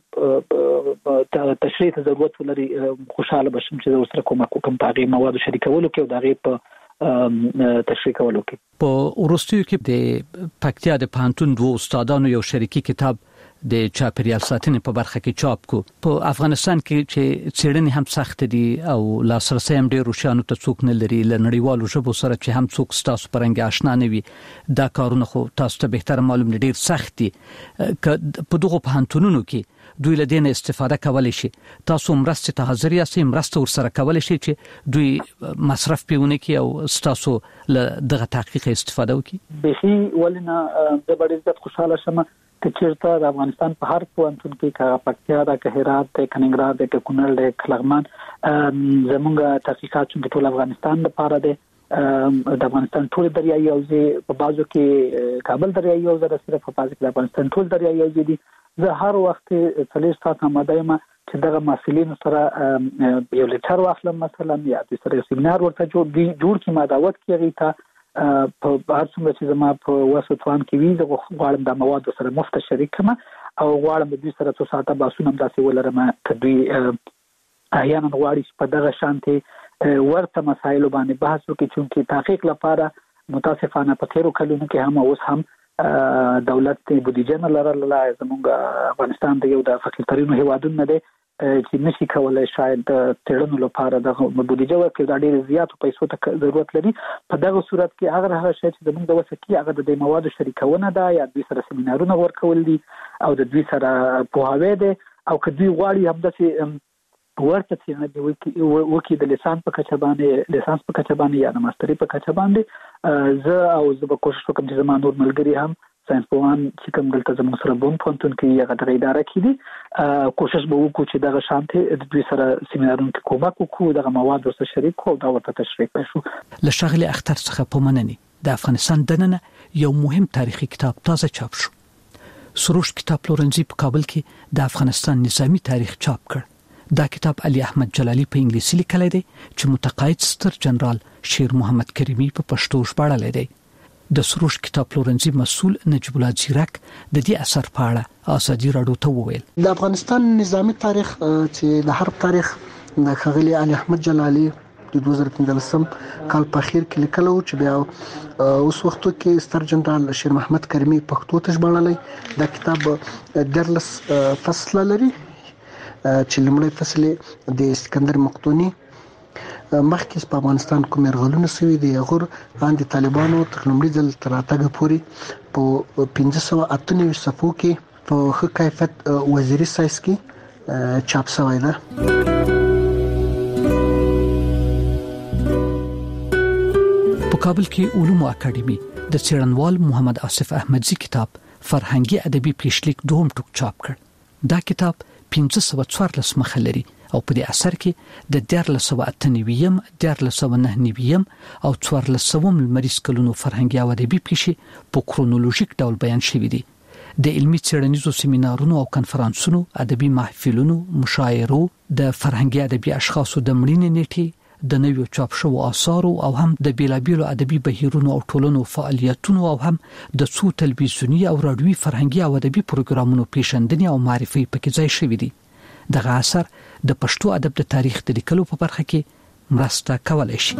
تشریح ته ضرورت ولري خوشاله بشم چې زه ورسره کومک وکړم په هغې موادو شریکولو کې او د هغې په تشریح کولو کې. په وروستیو کې د پکتیا د پوهنتون 2 استادانو یو شریکي کتاب د چاپیریال ساتنې په برخه کې چاپ کو. په افغانستان کې چې څېړنې هم سخت دي او لاسرسي هم ډېر روشانو ته څوک نه لري، له نړیوالو ژبو سره چې هم څوک ستاسو پرنګ آشنا نه وي، دا کارونه خو تاسو ته بهتر معلوم دي ډېر سخت دي. که په دغه پوهنتونونو کې دوی له دې نه استفاده کولی شي، تاسو مرستې ته حاضر یاستئ، مرسته ورسره کولی شي چې دوی مصرف پیونه کې او ستاسو له دغه تحقیق استفاده وکړي؟ بخي ولنه د ډېر زیات خوشاله شمه که چیرته د افغانستان په هر پوهنتون کې که پکتیا ده، که هرات ده، که ننګرهار ده، که کونړ ده، که لغمان، زموږ تحقیقات چې ټول افغانستان لپاره ده. د افغانستان ټول دریایي حوزې په بازو کې کابل دریایي حوزه ده، صرف په بازو کې د افغانستان ټول دریایي حوزې دي. زه هر وخت 40 ساعت آماده یم چې دغه مسلین سره یو لیکچر واخلم مثلا یا د سره سیمینار ورته جوړ کی ما دعوت کیږي ته په هر څومره چې زما په وسوتوان کې وي زه غواړم د مواد سره مفت شریک کړم او غواړم د دوی سره څو ساعته باسونه داسې ولرم ته دوی احیانا غواړي چې په دغه شانتي ورته مسایل باندې بحث وکړي چې تحقیق لپاره متاسفانه په تیرو کلونو کې هم اوس هم دولت بودیجه نه لرله زموږ افغانستان د یو د فقیرترینو هیوادونو دی چې نشي کولای شاید تړونو لپاره د بودیجه ورکړي د ډېر زیاتو پیسو ته ضرورت لري په دغه صورت کې هغه شی چې زموږ د وسه کې هغه د موادو شریکونه ده یا دوی سره سیمینارونه ورکول دي او د دوی سره پوهاوی ده او که دوی غواړي هم داسې ورته چې وکی د لیسانس په کچه باندې یا د ماستری په کچه باندې زه به کوشش وکم چې زما نور ملګري هم ساينس پوهان چې کوم دلته زموږ سره بون پونتون کې هغه د اداره کې دي کوشش به وکړو چې دغه شانته د دوی سره سیمینارونو کې کومک وکړو دغه مواد سره شریک کوو دا ورته تشریح کړو. له شغله اختر څخه په منني د افغانستان دننه یو مهم تاریخي کتاب تازه چاپ شو. سروش کتاب پلورنځي په کابل کې د افغانستان نظامی تاریخ چاپ کړ. دا کتاب علي احمد جلالي په انګلیسي لیکلی دی چې متقاعد ستر جنرال شیر محمد کریمی په پښتو ژباړلی دی. د سروش کتاب پلورنځي مسؤل نجیب الله زیرک د دې اثر په اړه ازادي راډیو ته وویل د افغانستان نظامی تاریخ چې د حرب تاریخ د ښاغلي علي احمد جلالي د 2015 کال په اخر کې لیکلو چې بیا اوس وخت کې ستر جنرال شیر محمد کریمی پښتو ته ژباړلی. دا کتاب درلس فصل لري چې لمړی فصل د اسکندر مقدوني مخکې په افغانستان کوم یرغلونه شوي دي غور باندې طالبانو تر لمړي ځل تر راتګ پورې په 1598 صفحو کې په ښه کیفیت وزیري سایز کې چاپ شوی ده. په کابل کې علومو اکاډمي د څېړنوال محمد آصف احمدزي کتاب فرهنګي ادبي پیشلیک دوم ټوک چاپ کړ. دا کتاب 1514 مخه لري او په دې اثر کې د 1498 1499 او 1400 لمریز کلونو فرهنګي او ادبي پیښې په کرونولوژیک ډول بیان شوي دي. د علمي څېړنیزو سیمینارونو او کنفرانسونو، ادبي محفلونو، مشاعرو، د فرهنګي ادبي اشخاصو د مړینې نیټې، د نویو چاپ شوو آثارو او هم د بیلابیلو ادبي بهیرونو او ټولنو فعالیتونو او هم د څو تلویزیونی او رادیوي فرهنګي او ادبي پروګرامونو پیښندنې او معرفي پکې ځای شوی دی. دغه اثر د پښتو ادب د تاریخ د لیکلو په برخه کې مرسته کولای شي.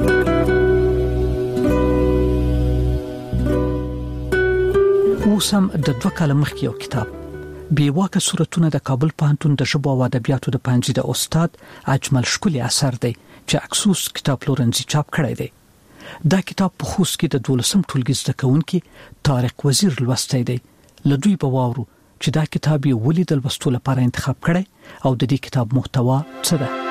اوس هم د 2 کال مخکې یو کتاب بیواکه صورتونه د کابل پوهنتون د ژبو او ادبیاتو د پنځه د استاد اجمل شکلی اثر دی چې اکسوس کتاب پلورنځي چاپ کړی دی. دا کتاب په خوست کې د 12م ټولګي زده کوونکي طارق وزیر لوستی دی. لدوی په واورو چې دا کتاب یې ولې د لوستلو لپاره انتخاب کړی او د دې کتاب محتوا څه ده.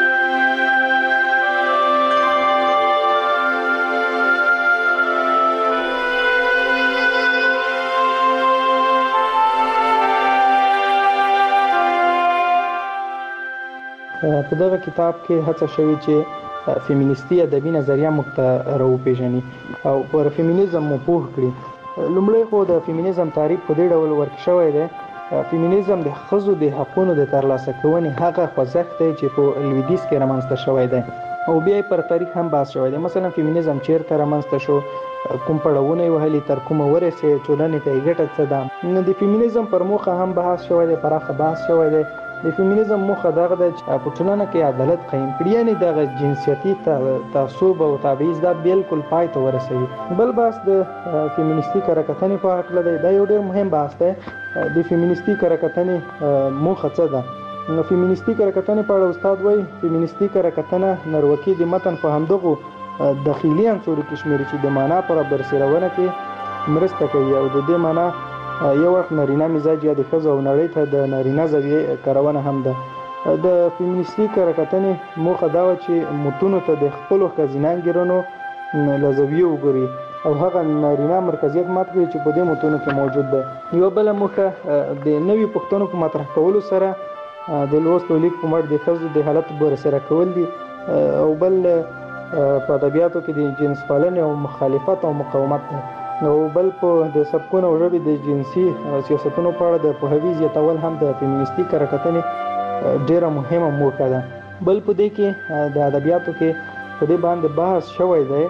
په دغه کتاب کې هڅه شوې چې فیمینیستي ادبي نظریه مخته راوپیژني او پر فیمینیزم مو پوه کړي. لومړی خو د فیمینیزم تعریف په دې ډول ورکړل شوی دی. فیمینیزم د ښځو د حقوقو د ترلاسه کونې هغه خوځښت دی چې په لویدیځ کې رامنځته شوی دی او بیا پر تاریخ هم بحث شوی دی. مثلا فیمینیزم چیرته رامنځته شو، کوم پړاوونه وهلي، تر کومه ورسېد، ټولنې ته یې ګټه څه ده. نو د فیمینیزم پر موخه هم بحث شوی دی، پراخه بحث شوی دی. د فیمینیزم موخه دغه ده چې په ټولنه کې عدالت قایم کړي، یعنی دغه جنسیتي تعصب او تبعیض دا بالکل پای ته ورسوي. بل بحث د فیمینیستي کارکتنې په اړه دی. دا یو ډېر مهم بحث دی. د فیمینیستي کارکتنې موخه څه ده؟ نو فیمینیستي کارکتنې په اړه استاد وایي فیمینیستي کارکتنه نروکی د متن په همدغو داخلي عنصرو کې شمیري چې د معنا پر برسېرونه کې مرسته کوي او د دې معنا یو وخت نارینه مزاج یا د ښځو او نړۍ ته د نارینه زاویې کارونه هم ده. د فیمینیستي کارکتنې موخه دا و چې متونو ته د خپلو ښځینه انګیرنو له زاویې وګوري او هغه نارینه مرکزیت مات کړي چې په دې متونو کې موجود ده. یوه بله موخه د نوي پوښتنو په مطرح کولو سره د لوست او لیک په مټ د ښځو د حالت برسېره کول دي او بل په ادبیاتو کې د جنس پالنې او مخالفت او مقاومت ده. نو بل په د سبکونو او ژبې د جنسي سیاستونو په اړه د پوهاوي زیاتول هم د فیمینیستي کارکتنې ډیره مهمه موخه ده. بل په دې کې د ادبیاتو کې په دې باندې بحث شوی دی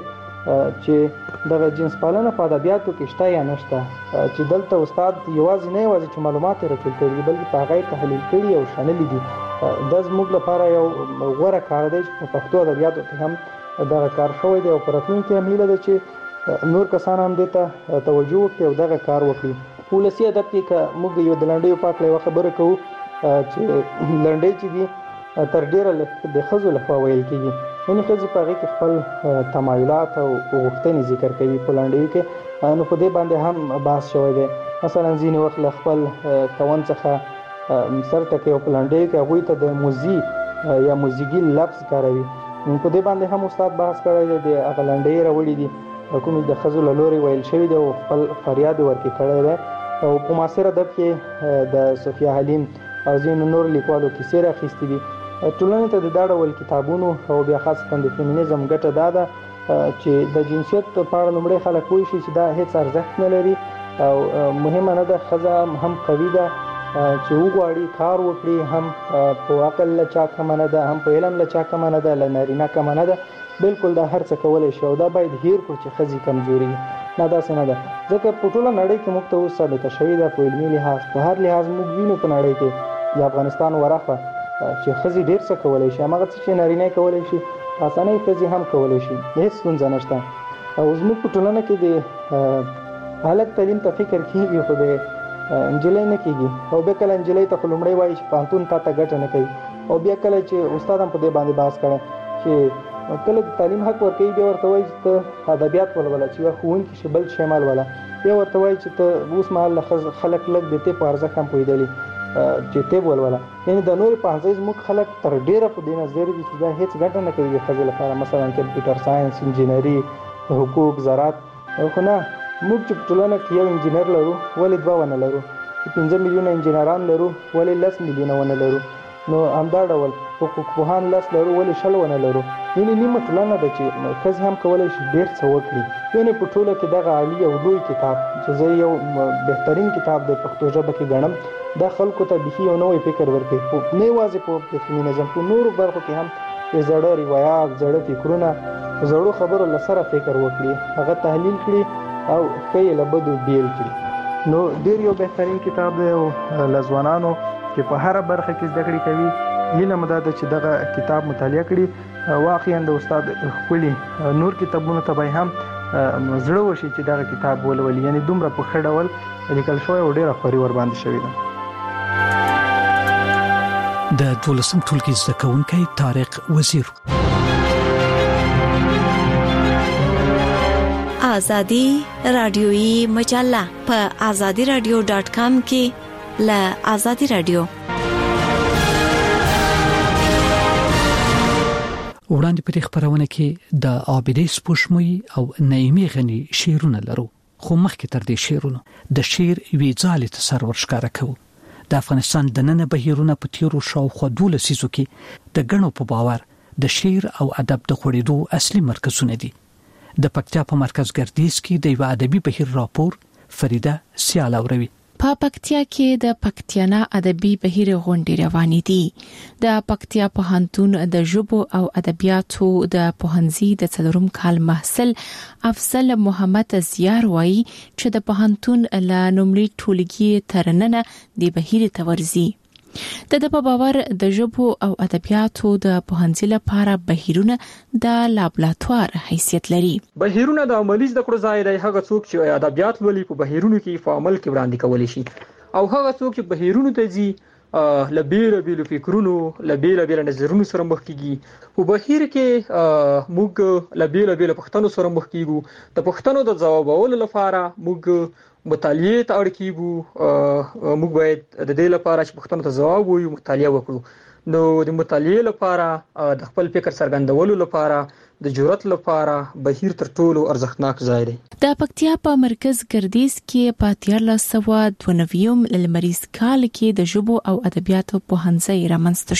چې دغه جنس پالنه په ادبیاتو کې شته یا نشته، چې دلته استاد یوازې نه یوازې چې معلومات راټول کړي بلکې په هغه تحلیل کړي او شامل دي. دا زموږ لپاره یو غوره کار دی چې په پښتو ادبیاتو کې هم دغه کار شوی دی او په راتلونکي کې هیله ده چې نور کسان هم دې ته توجه وکړي او دغه کار وکړي. په ولسي ادب کې که موږ یو د لنډیو په اړه یوه خبره کوو چې لنډۍ چې دي تر ډیره د ښځو لخوا ویل کېږي، یعنې ښځې په هغې کې خپل تمایلات او غوښتنې ذکر کوي په لنډیو کې. نو په دې باندې هم بحث شوی دی. مثلا ځینې وخت له خپل کون څخه سر ټکی او په لنډیو کې هغوی ته د موزي یا موزیګي لفظ کاروي. په دې باندې هم استاد بحث کړی دی. د هغه لنډۍ راوړي دي کومې د ښځو له لورې ویل شوي دي او خپل فریاد یې ورکې کړی دی. او په معاصر ادب کې د صفیه حلیم او ځینو نور لیکوالو کیسې راخیستې دي. ټولنې ته د دا ډول کتابونو او بیا خاصتا د فیمینیزم ګټه دا ده چې د جنسیت په اړه لومړی خلک پوه شي چې دا هیڅ ارزښت نه لري او مهمه نه ده. ښځه هم قوي ده چې وغواړي کار وکړي، هم په عقل له چا کمه نه ده، هم په علم له چا کمه نه ده، له نارینه کمه نه ده. بالکل دا هر څه کولی شي او دا باید هیر کړو چې ښځې کمزوري دي. نه داسې نه ده، ځکه په ټوله نړۍ کې موږ ته اوس ثابته شوې ده په علمي لحاظ په هر لحاظ موږ وینو په نړۍ کې د افغانستان ورخه چې ښځې ډېر څه کولی شي. هماغه څه چې نارینه کولی شي په اسانۍ ښځې هم کولی شي، هېڅ ستونزه نشته. او زموږ په ټولنه کې د هلک تعلیم ته فکر کېږي خو د نجلۍ نه کېږي. او بیا کله نجلۍ ته خو لومړی وایي چې پوهنتون تا ته ګټه نه کوي. او بیا کله چې استاد هم په دې باندې بحث کړی چې کله د تعلیم حق ورکوي بیا ورته وایي چې ته ادبیات ولوله، چې یوه ښوونکي شي بل شی مه لوله. بیا ورته وایي چې ته اوس مهال خلک لږ د طب په ارزښت هم پوهېدلي چې طب ولوله. یعنې د نورې پوهنځۍ زموږ خلک تر ډېره په دې نظر دي چې دا هېڅ ګټه نه کوي د ښځې لپاره، مثلا کمپیوټر ساینس، انجینري، حقوق، زراعت. خو نه، موږ چې په ټولنه کې یو انجینر لرو ولې دوه ونه لرو، چې 5 میلیونه انجینران لرو ولې 10 میلیونه ونه لرو. نو همدا ډول حقوق پوهان 10 لرو ولې 6 ونه لرو. یعنې نیمه ټولنه ده چې ښځې هم کولی شي ډېر څه وکړي. یعنې په ټوله کې دغه عالي او لوی کتاب چې زه یو بهترین کتاب د پښتو ژبه کې ګڼم، دا خلکو ته بیخي یو نوی فکر ورکوي، نه یوازې په فیمینیزم، په نورو برخو کې هم د زړه روایات، زړه فکرونه، زړو خبرو له سره فکر وکړي، هغه تحلیل کړي او ښه یې له بدو بیل کړي. نو ډېر یو بهترین کتاب دی او له ځوانانو چې په هره برخه کې زده کړې کوي هیله مې دا ده چې دغه کتاب مطالعه کړي. واقعا د استاد ښکلي نور کتابونو ته به هم زړه وشي چې دغه کتاب ولولي. یعنې دومره په ښه ډول لیکل شوی او ډېره خوري ورباندې شوې ده. د 12م ټولګي زده کوونکی طارق وزیر. آزادی رادیویی مجله په azadiradio.com کې ل آزادی رادیو. وړاندې په خبرونه کې د عابدې سپوږمۍ او نعیمي غني شعرونه لرو، خو مخکې تر دې شعرونو د شعر وی ځاله تصور ښکارا کوي. د افغانستان د نن بهیرونه په تیرو شاوخوا 12 سیزو کې د غنو په باور د شعر او ادب د خورېدو اصلي مرکزونه دي. د پکتیا په مرکز ګردیز کې د یو ادبي بهیر راپور فریده سیالاوروي. په پکتیا کې د پکتیانا ادبي بهیر غونډې روانې دي. د پکتیا پوهنتون د ژبو او ادبیاتو د پوهنځي د 4م کال محصل افضل محمد زیار وایي چې د پوهنتون له نومړي ټولګي ترننه د بهیر تورزي. د په باور د ژبو او ادبیاتو د پوهنځي لپاره بهیرونه د لابراتوار حیثیت لري. بهیرونه د عملي زده کړو ځای دی. هغه څوک چې ادبیات ولي په بهیرونو کې په عمل کې وړاندې کولی شي، او هغه څوک چې بهیرونو ته ځي لبیل فکرونو، لبیل نظرونو سره مخ کیږي. په بهیر کې موږ لبیل پوښتنو سره مخ کیږو. د پوښتنو د ځوابولو لپاره موږ مطالعه ته اړ کیږو. موږ باید د دې لپاره چې پوښتنو ته ځواب وایو مطالعه وکړو. نو د مطالعه لپاره، د خپل فکر څرګندولو لپاره، د جرأت لپاره بهیر تر ټولو ارزښتناک ځای دی. د پکتیا په مرکز ګردیز کې په 1392 لمریز کال کې د ژبو او ادبیاتو پوهنځی رامنځته شو.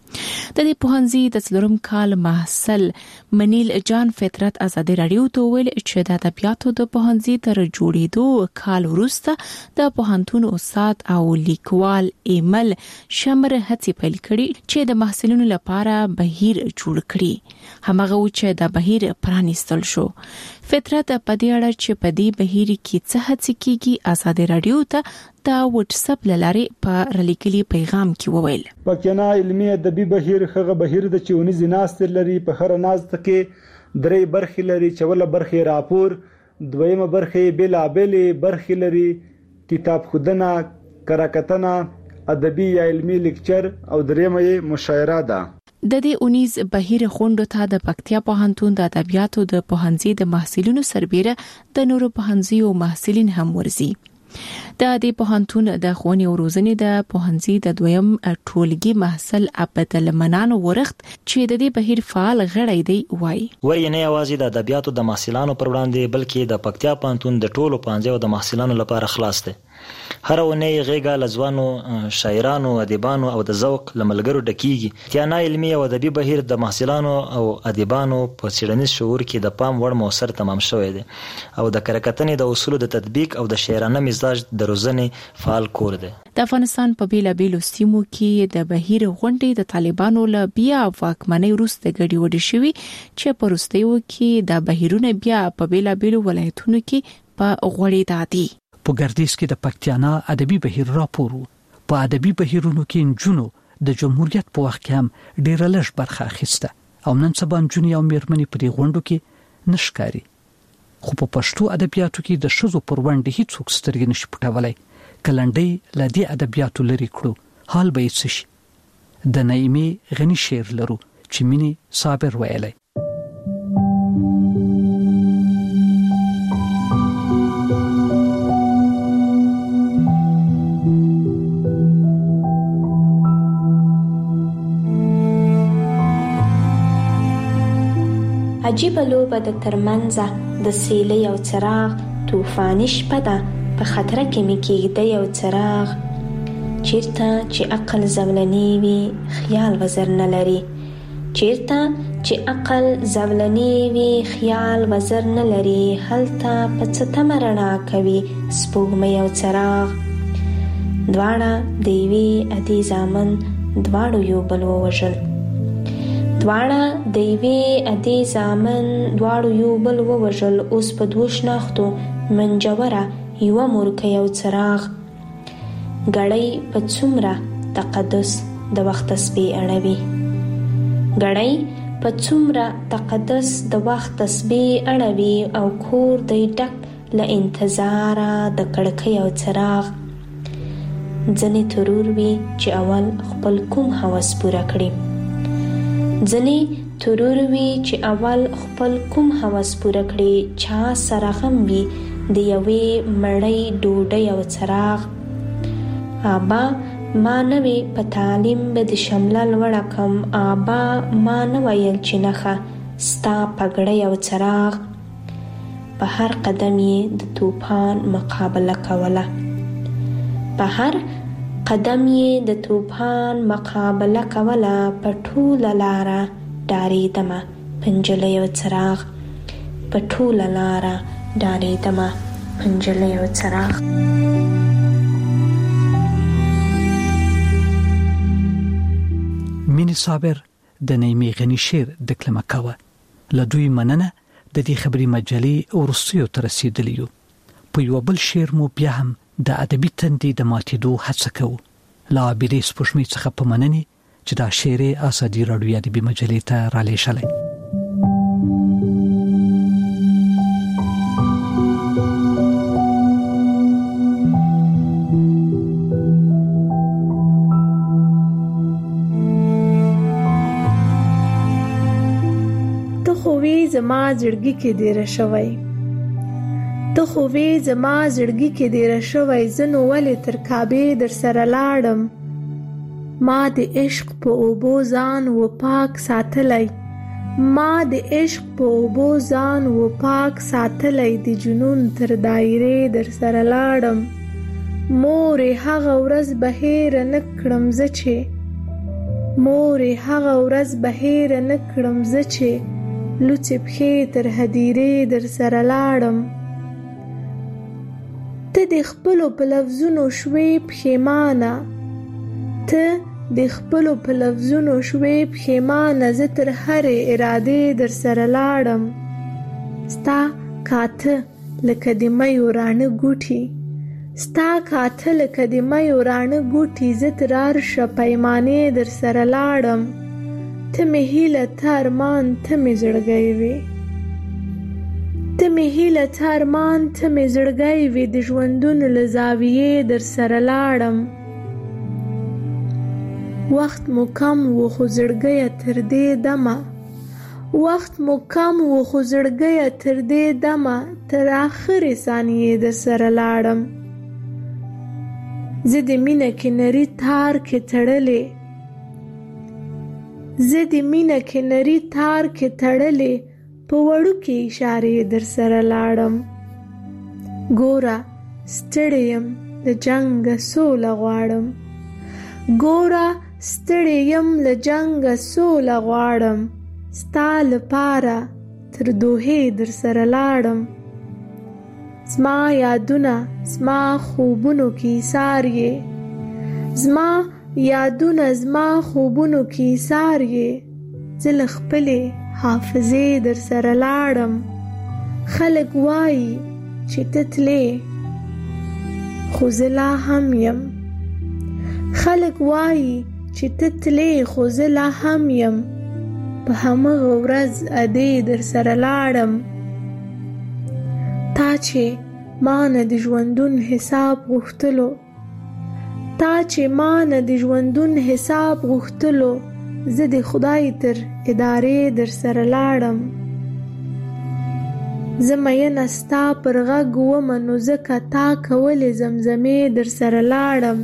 د دې پوهنځي د څلورم کال محصل منیل جان فطرت آزادي رادیو ته ویل چې د ادبیاتو د پوهنځي تر جوړېدو کال وروسته د پوهنتون استاد او لیکوال ایمل شمر هڅې پیل کړې چې د محصلینو لپاره بهیر جوړ کړي. همغه و چې د بهیر پرانیستل شو. فطرت په دې اړه چې په دې بهیر کې څه هڅې کیږي آزادي رادیو ته د واتس اپ لارې په رلیکلي پیغام کې وویل. پکنا علمي ادبي بهیر هغه بهیر د چونی زناست لري په هر ناز کې درې برخې لري چې ولا برخې راپور دویمه برخې بلابل برخې لري کتاب خودنه کراکتنه ادبي یا علمي لیکچر او دریمه مشاعره ده. د دې 19 بهیر خوندو ته د پکتیا پوهنتون د ادبیاتو د پوهنځي د محصلینو سربېره د نورو پوهنځیو محصلین هم ورزي. د دې پوهنتون د ښوونې او روزنې د پوهنځي د دویم ټولګي محصل عبدالمنان ورخت چې د دې بهیر فعال غړی دی وایي نه یوازې د ادبیاتو د محصلانو پر وړاندې بلکې د پکتیا پوهنتون د ټولو پوهنځیو د محصلانو لپاره خلاص دی. هر ونه غیګه لزوانو شاعرانو ادیبانو او د ذوق لملګرو ډکیږي. تیانا علمي او ادبي بهیر د محصلانو او ادیبانو په څېړنیز شعور کې د پام وړ موثر تمام شوی دی او د کرکټنې د اصولو د تطبیق او د شاعرانه مزاج د روزنې فعال کور دی. د افغانستان په بیلابیلو سیمو کې د بهیر غونډې د طالبانو له بیا واکمنۍ وروسته ګډې وډې شوي چې په وروستیو کې د بهیرونو بیا په بیلابیلو ولایتونو کې په غوړېدا دي. په ګردیز کې د پکتیانا ادبي بهیر راپور په ادبي بهیرونو کې نجونو د جمهوریت په وخت کې هم ډېر لږ برخه اخیسته او نن سبا نجونې او میرمنې په دې غونډو کې نشکاري. خو په پښتو ادبیاتو کې د شذو پر وړاندې هیڅوک سترګې نشي پټولای. کلنډۍ لدی ادبیاتو لري کړو حال به یې شي. د نایمه غنی شعر لرو چې مینی صابر ویلای. عجیب لوبه د ترمنځه د سیلۍ او څراغ طوفاني شپه ده په خطره کې مې کېږده یو څراغ چیرته چې عقل زولنی وي خیال وزر نه لري چیرته چې عقل زولنی وي خیال وزر نه لري هلته په څه تمه رڼا کوي سپوږمۍ او څراغ دواړه د یوې ادي زامن دواړو یو بل ووژل دواړه د یوې ادي زامن دواړو یو بل ووژل اوس په دوو شناختو منجوره یوه مورکۍ او څراغ ګړۍ په څومره تقدس د وخت تسبیح اړوي ګړۍ په څومره تقدس د وخت تسبیح اړوي او کور دی ډک له انتظاره د کړکۍ او څراغ ځنې ترور وي چې اول خپل کوم هوس پوره کړي ځنې ترور وي چې اول خپل کوم هوس پوره کړي چا سره غم وي د یوې مړۍ ډوډۍ او څراغ آبا ما نه وی په تعلیم به د شمله لوړه کم آبا ما نه ویل چې نښه ستا پګړۍ او څراغ په هر قدم یې د طوفان مقابله کوله په هر قدم یې د طوفان مقابله کوله په ټوله لاره ډارېدمه پنجلۍ او څراغ په ټوله لاره ډارېدمه پنجلۍ او څراغ مینی صابر د نایمه غنی شعر د کلمه کاوه لدوی مننه د دې خبري مجلې ورسیو تر رسیدلیو په یو بل شعر مو بیا هم د ادبي تندې د ماتېدو هڅه کوو لا بيدې سپوږمۍ څخه په مننې چې دا شعر آزادي رادیو ادبي مجلې ته را لېږلی زما زړګي کې ډیر شوی ته خو وی زما زړګي کې ډیر شوی زنو ولې تر کعبه در سره لاړم ما د عشق په اوبو ځان و پاک ساتلای ما د عشق په اوبو ځان و پاک ساتلای د جنون تر دایره در سره لاړم مور هغه ورځ بهیر نکړم زه چې مورې هغه ورځ به هېره نه کړم زه چې لوڅې پښې تر هدیرې در سره لاړم. ته د خپلو په لفظونو شوې پښېمانه، ته د خپلو په لفظونو شوې پښېمانه، زه تر هرې ارادې در سره لاړم. ستا کاته لکه د میو راڼه ګوټي، ستا کاته لکه د میو راڼه ګوټي، زه تر عرشه پیمانې در سره لاړم. ته مې هیله ته ارمان ته مې زړګی وې، ته مې هیله ته ارمان ته مې زړګی وې، د ژوندون له زاویې در سره لاړم. وخت مو کم و خو زړګیه تر دې دمه، وخت مو کم و خو زړګیه تر دې دمه، تر آخرې ثانیې در سره لاړم. زه د مینه کې نري تار کې تړلې، زه د مینه کې نري تار کې تړلې، په وړوکې اشارې در سره لاړم. ګوره ستړی یم له جنګه سوله غواړم، ګوره ستړی یم له جنګه سوله غواړم، ستا لپاره تر دوحې در سره لاړم. زما یادونه زما خوبونو کې ایثار یې، زما یادونه زما خوبونو کې ایثار یې، زه له خپلې حافظې در سره لاړم. خلک وایي چې ته تلې خو زه لا هم یم، خلک وایي چې ته تلې خو زه لا هم یم، په همغه ورځ ادې در سره لاړم. تا چې ما نه د ژوندون حساب غوښتلو، تا چې ما نه د ژوندون حساب غوښتلو، زه د خدای تر ادارې در سره لاړم. زه مینه ستا پر غږ ومه نو ځکه تا کولې زمزمې در سره لاړم.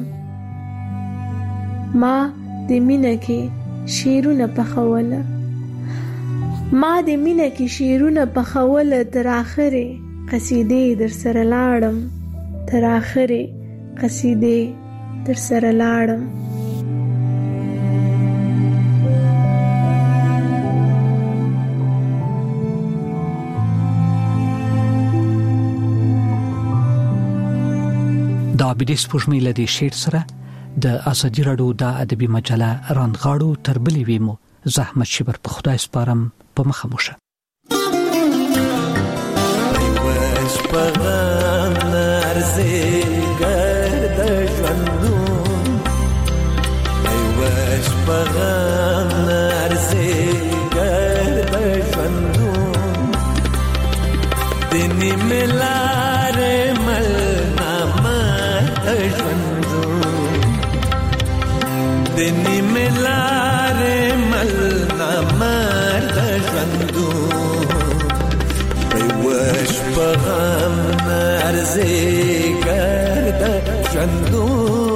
ما د مینه کې شعرونه پخوله، ما د مینه کې شعرونه پخوله، تر آخرې قصیدې در سره لاړم، تر آخرې قصیدې در سره لاړم. د عابدې سپوږمۍ له دې شعر سره د ازادي راډیو د ادبي مجله رانغاړو تر بلې ویمو زحمت شبر په خدای سپارم په مخه موشه. وش پغان ارزه ګرد ژوندون، وش پغان ارزه ګرد ژوندون، دني ملار مل دنی ملار مل نامر دژوندو، وش پغم نرزی گرد ژوندو.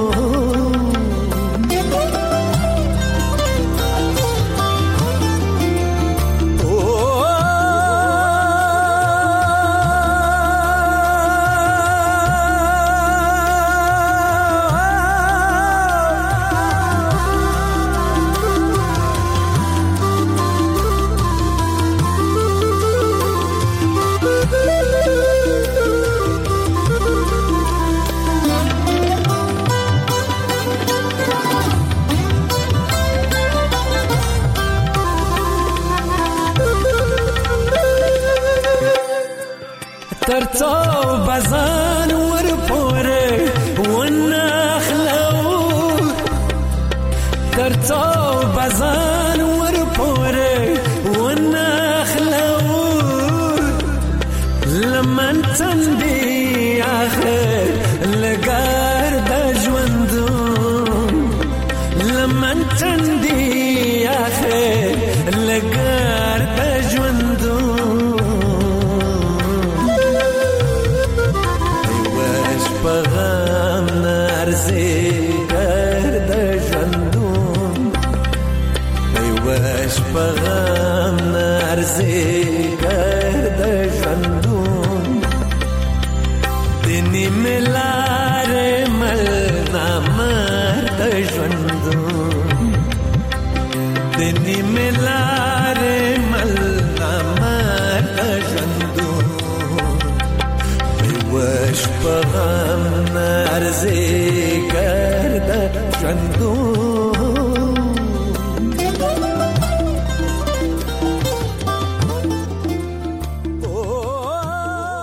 ترڅو بزان ور پورې ونخلو، ترڅو بزان ور پورې ونخلو، لمن تندي اخر لګار د ژوندون، لمن تندي اخر لګار د ژوندون. پغم نرزی گرد ژوندون، وش پغم نرزی گرد ژوندون، دنی ملار په غم نارزه ګرځه ژوندون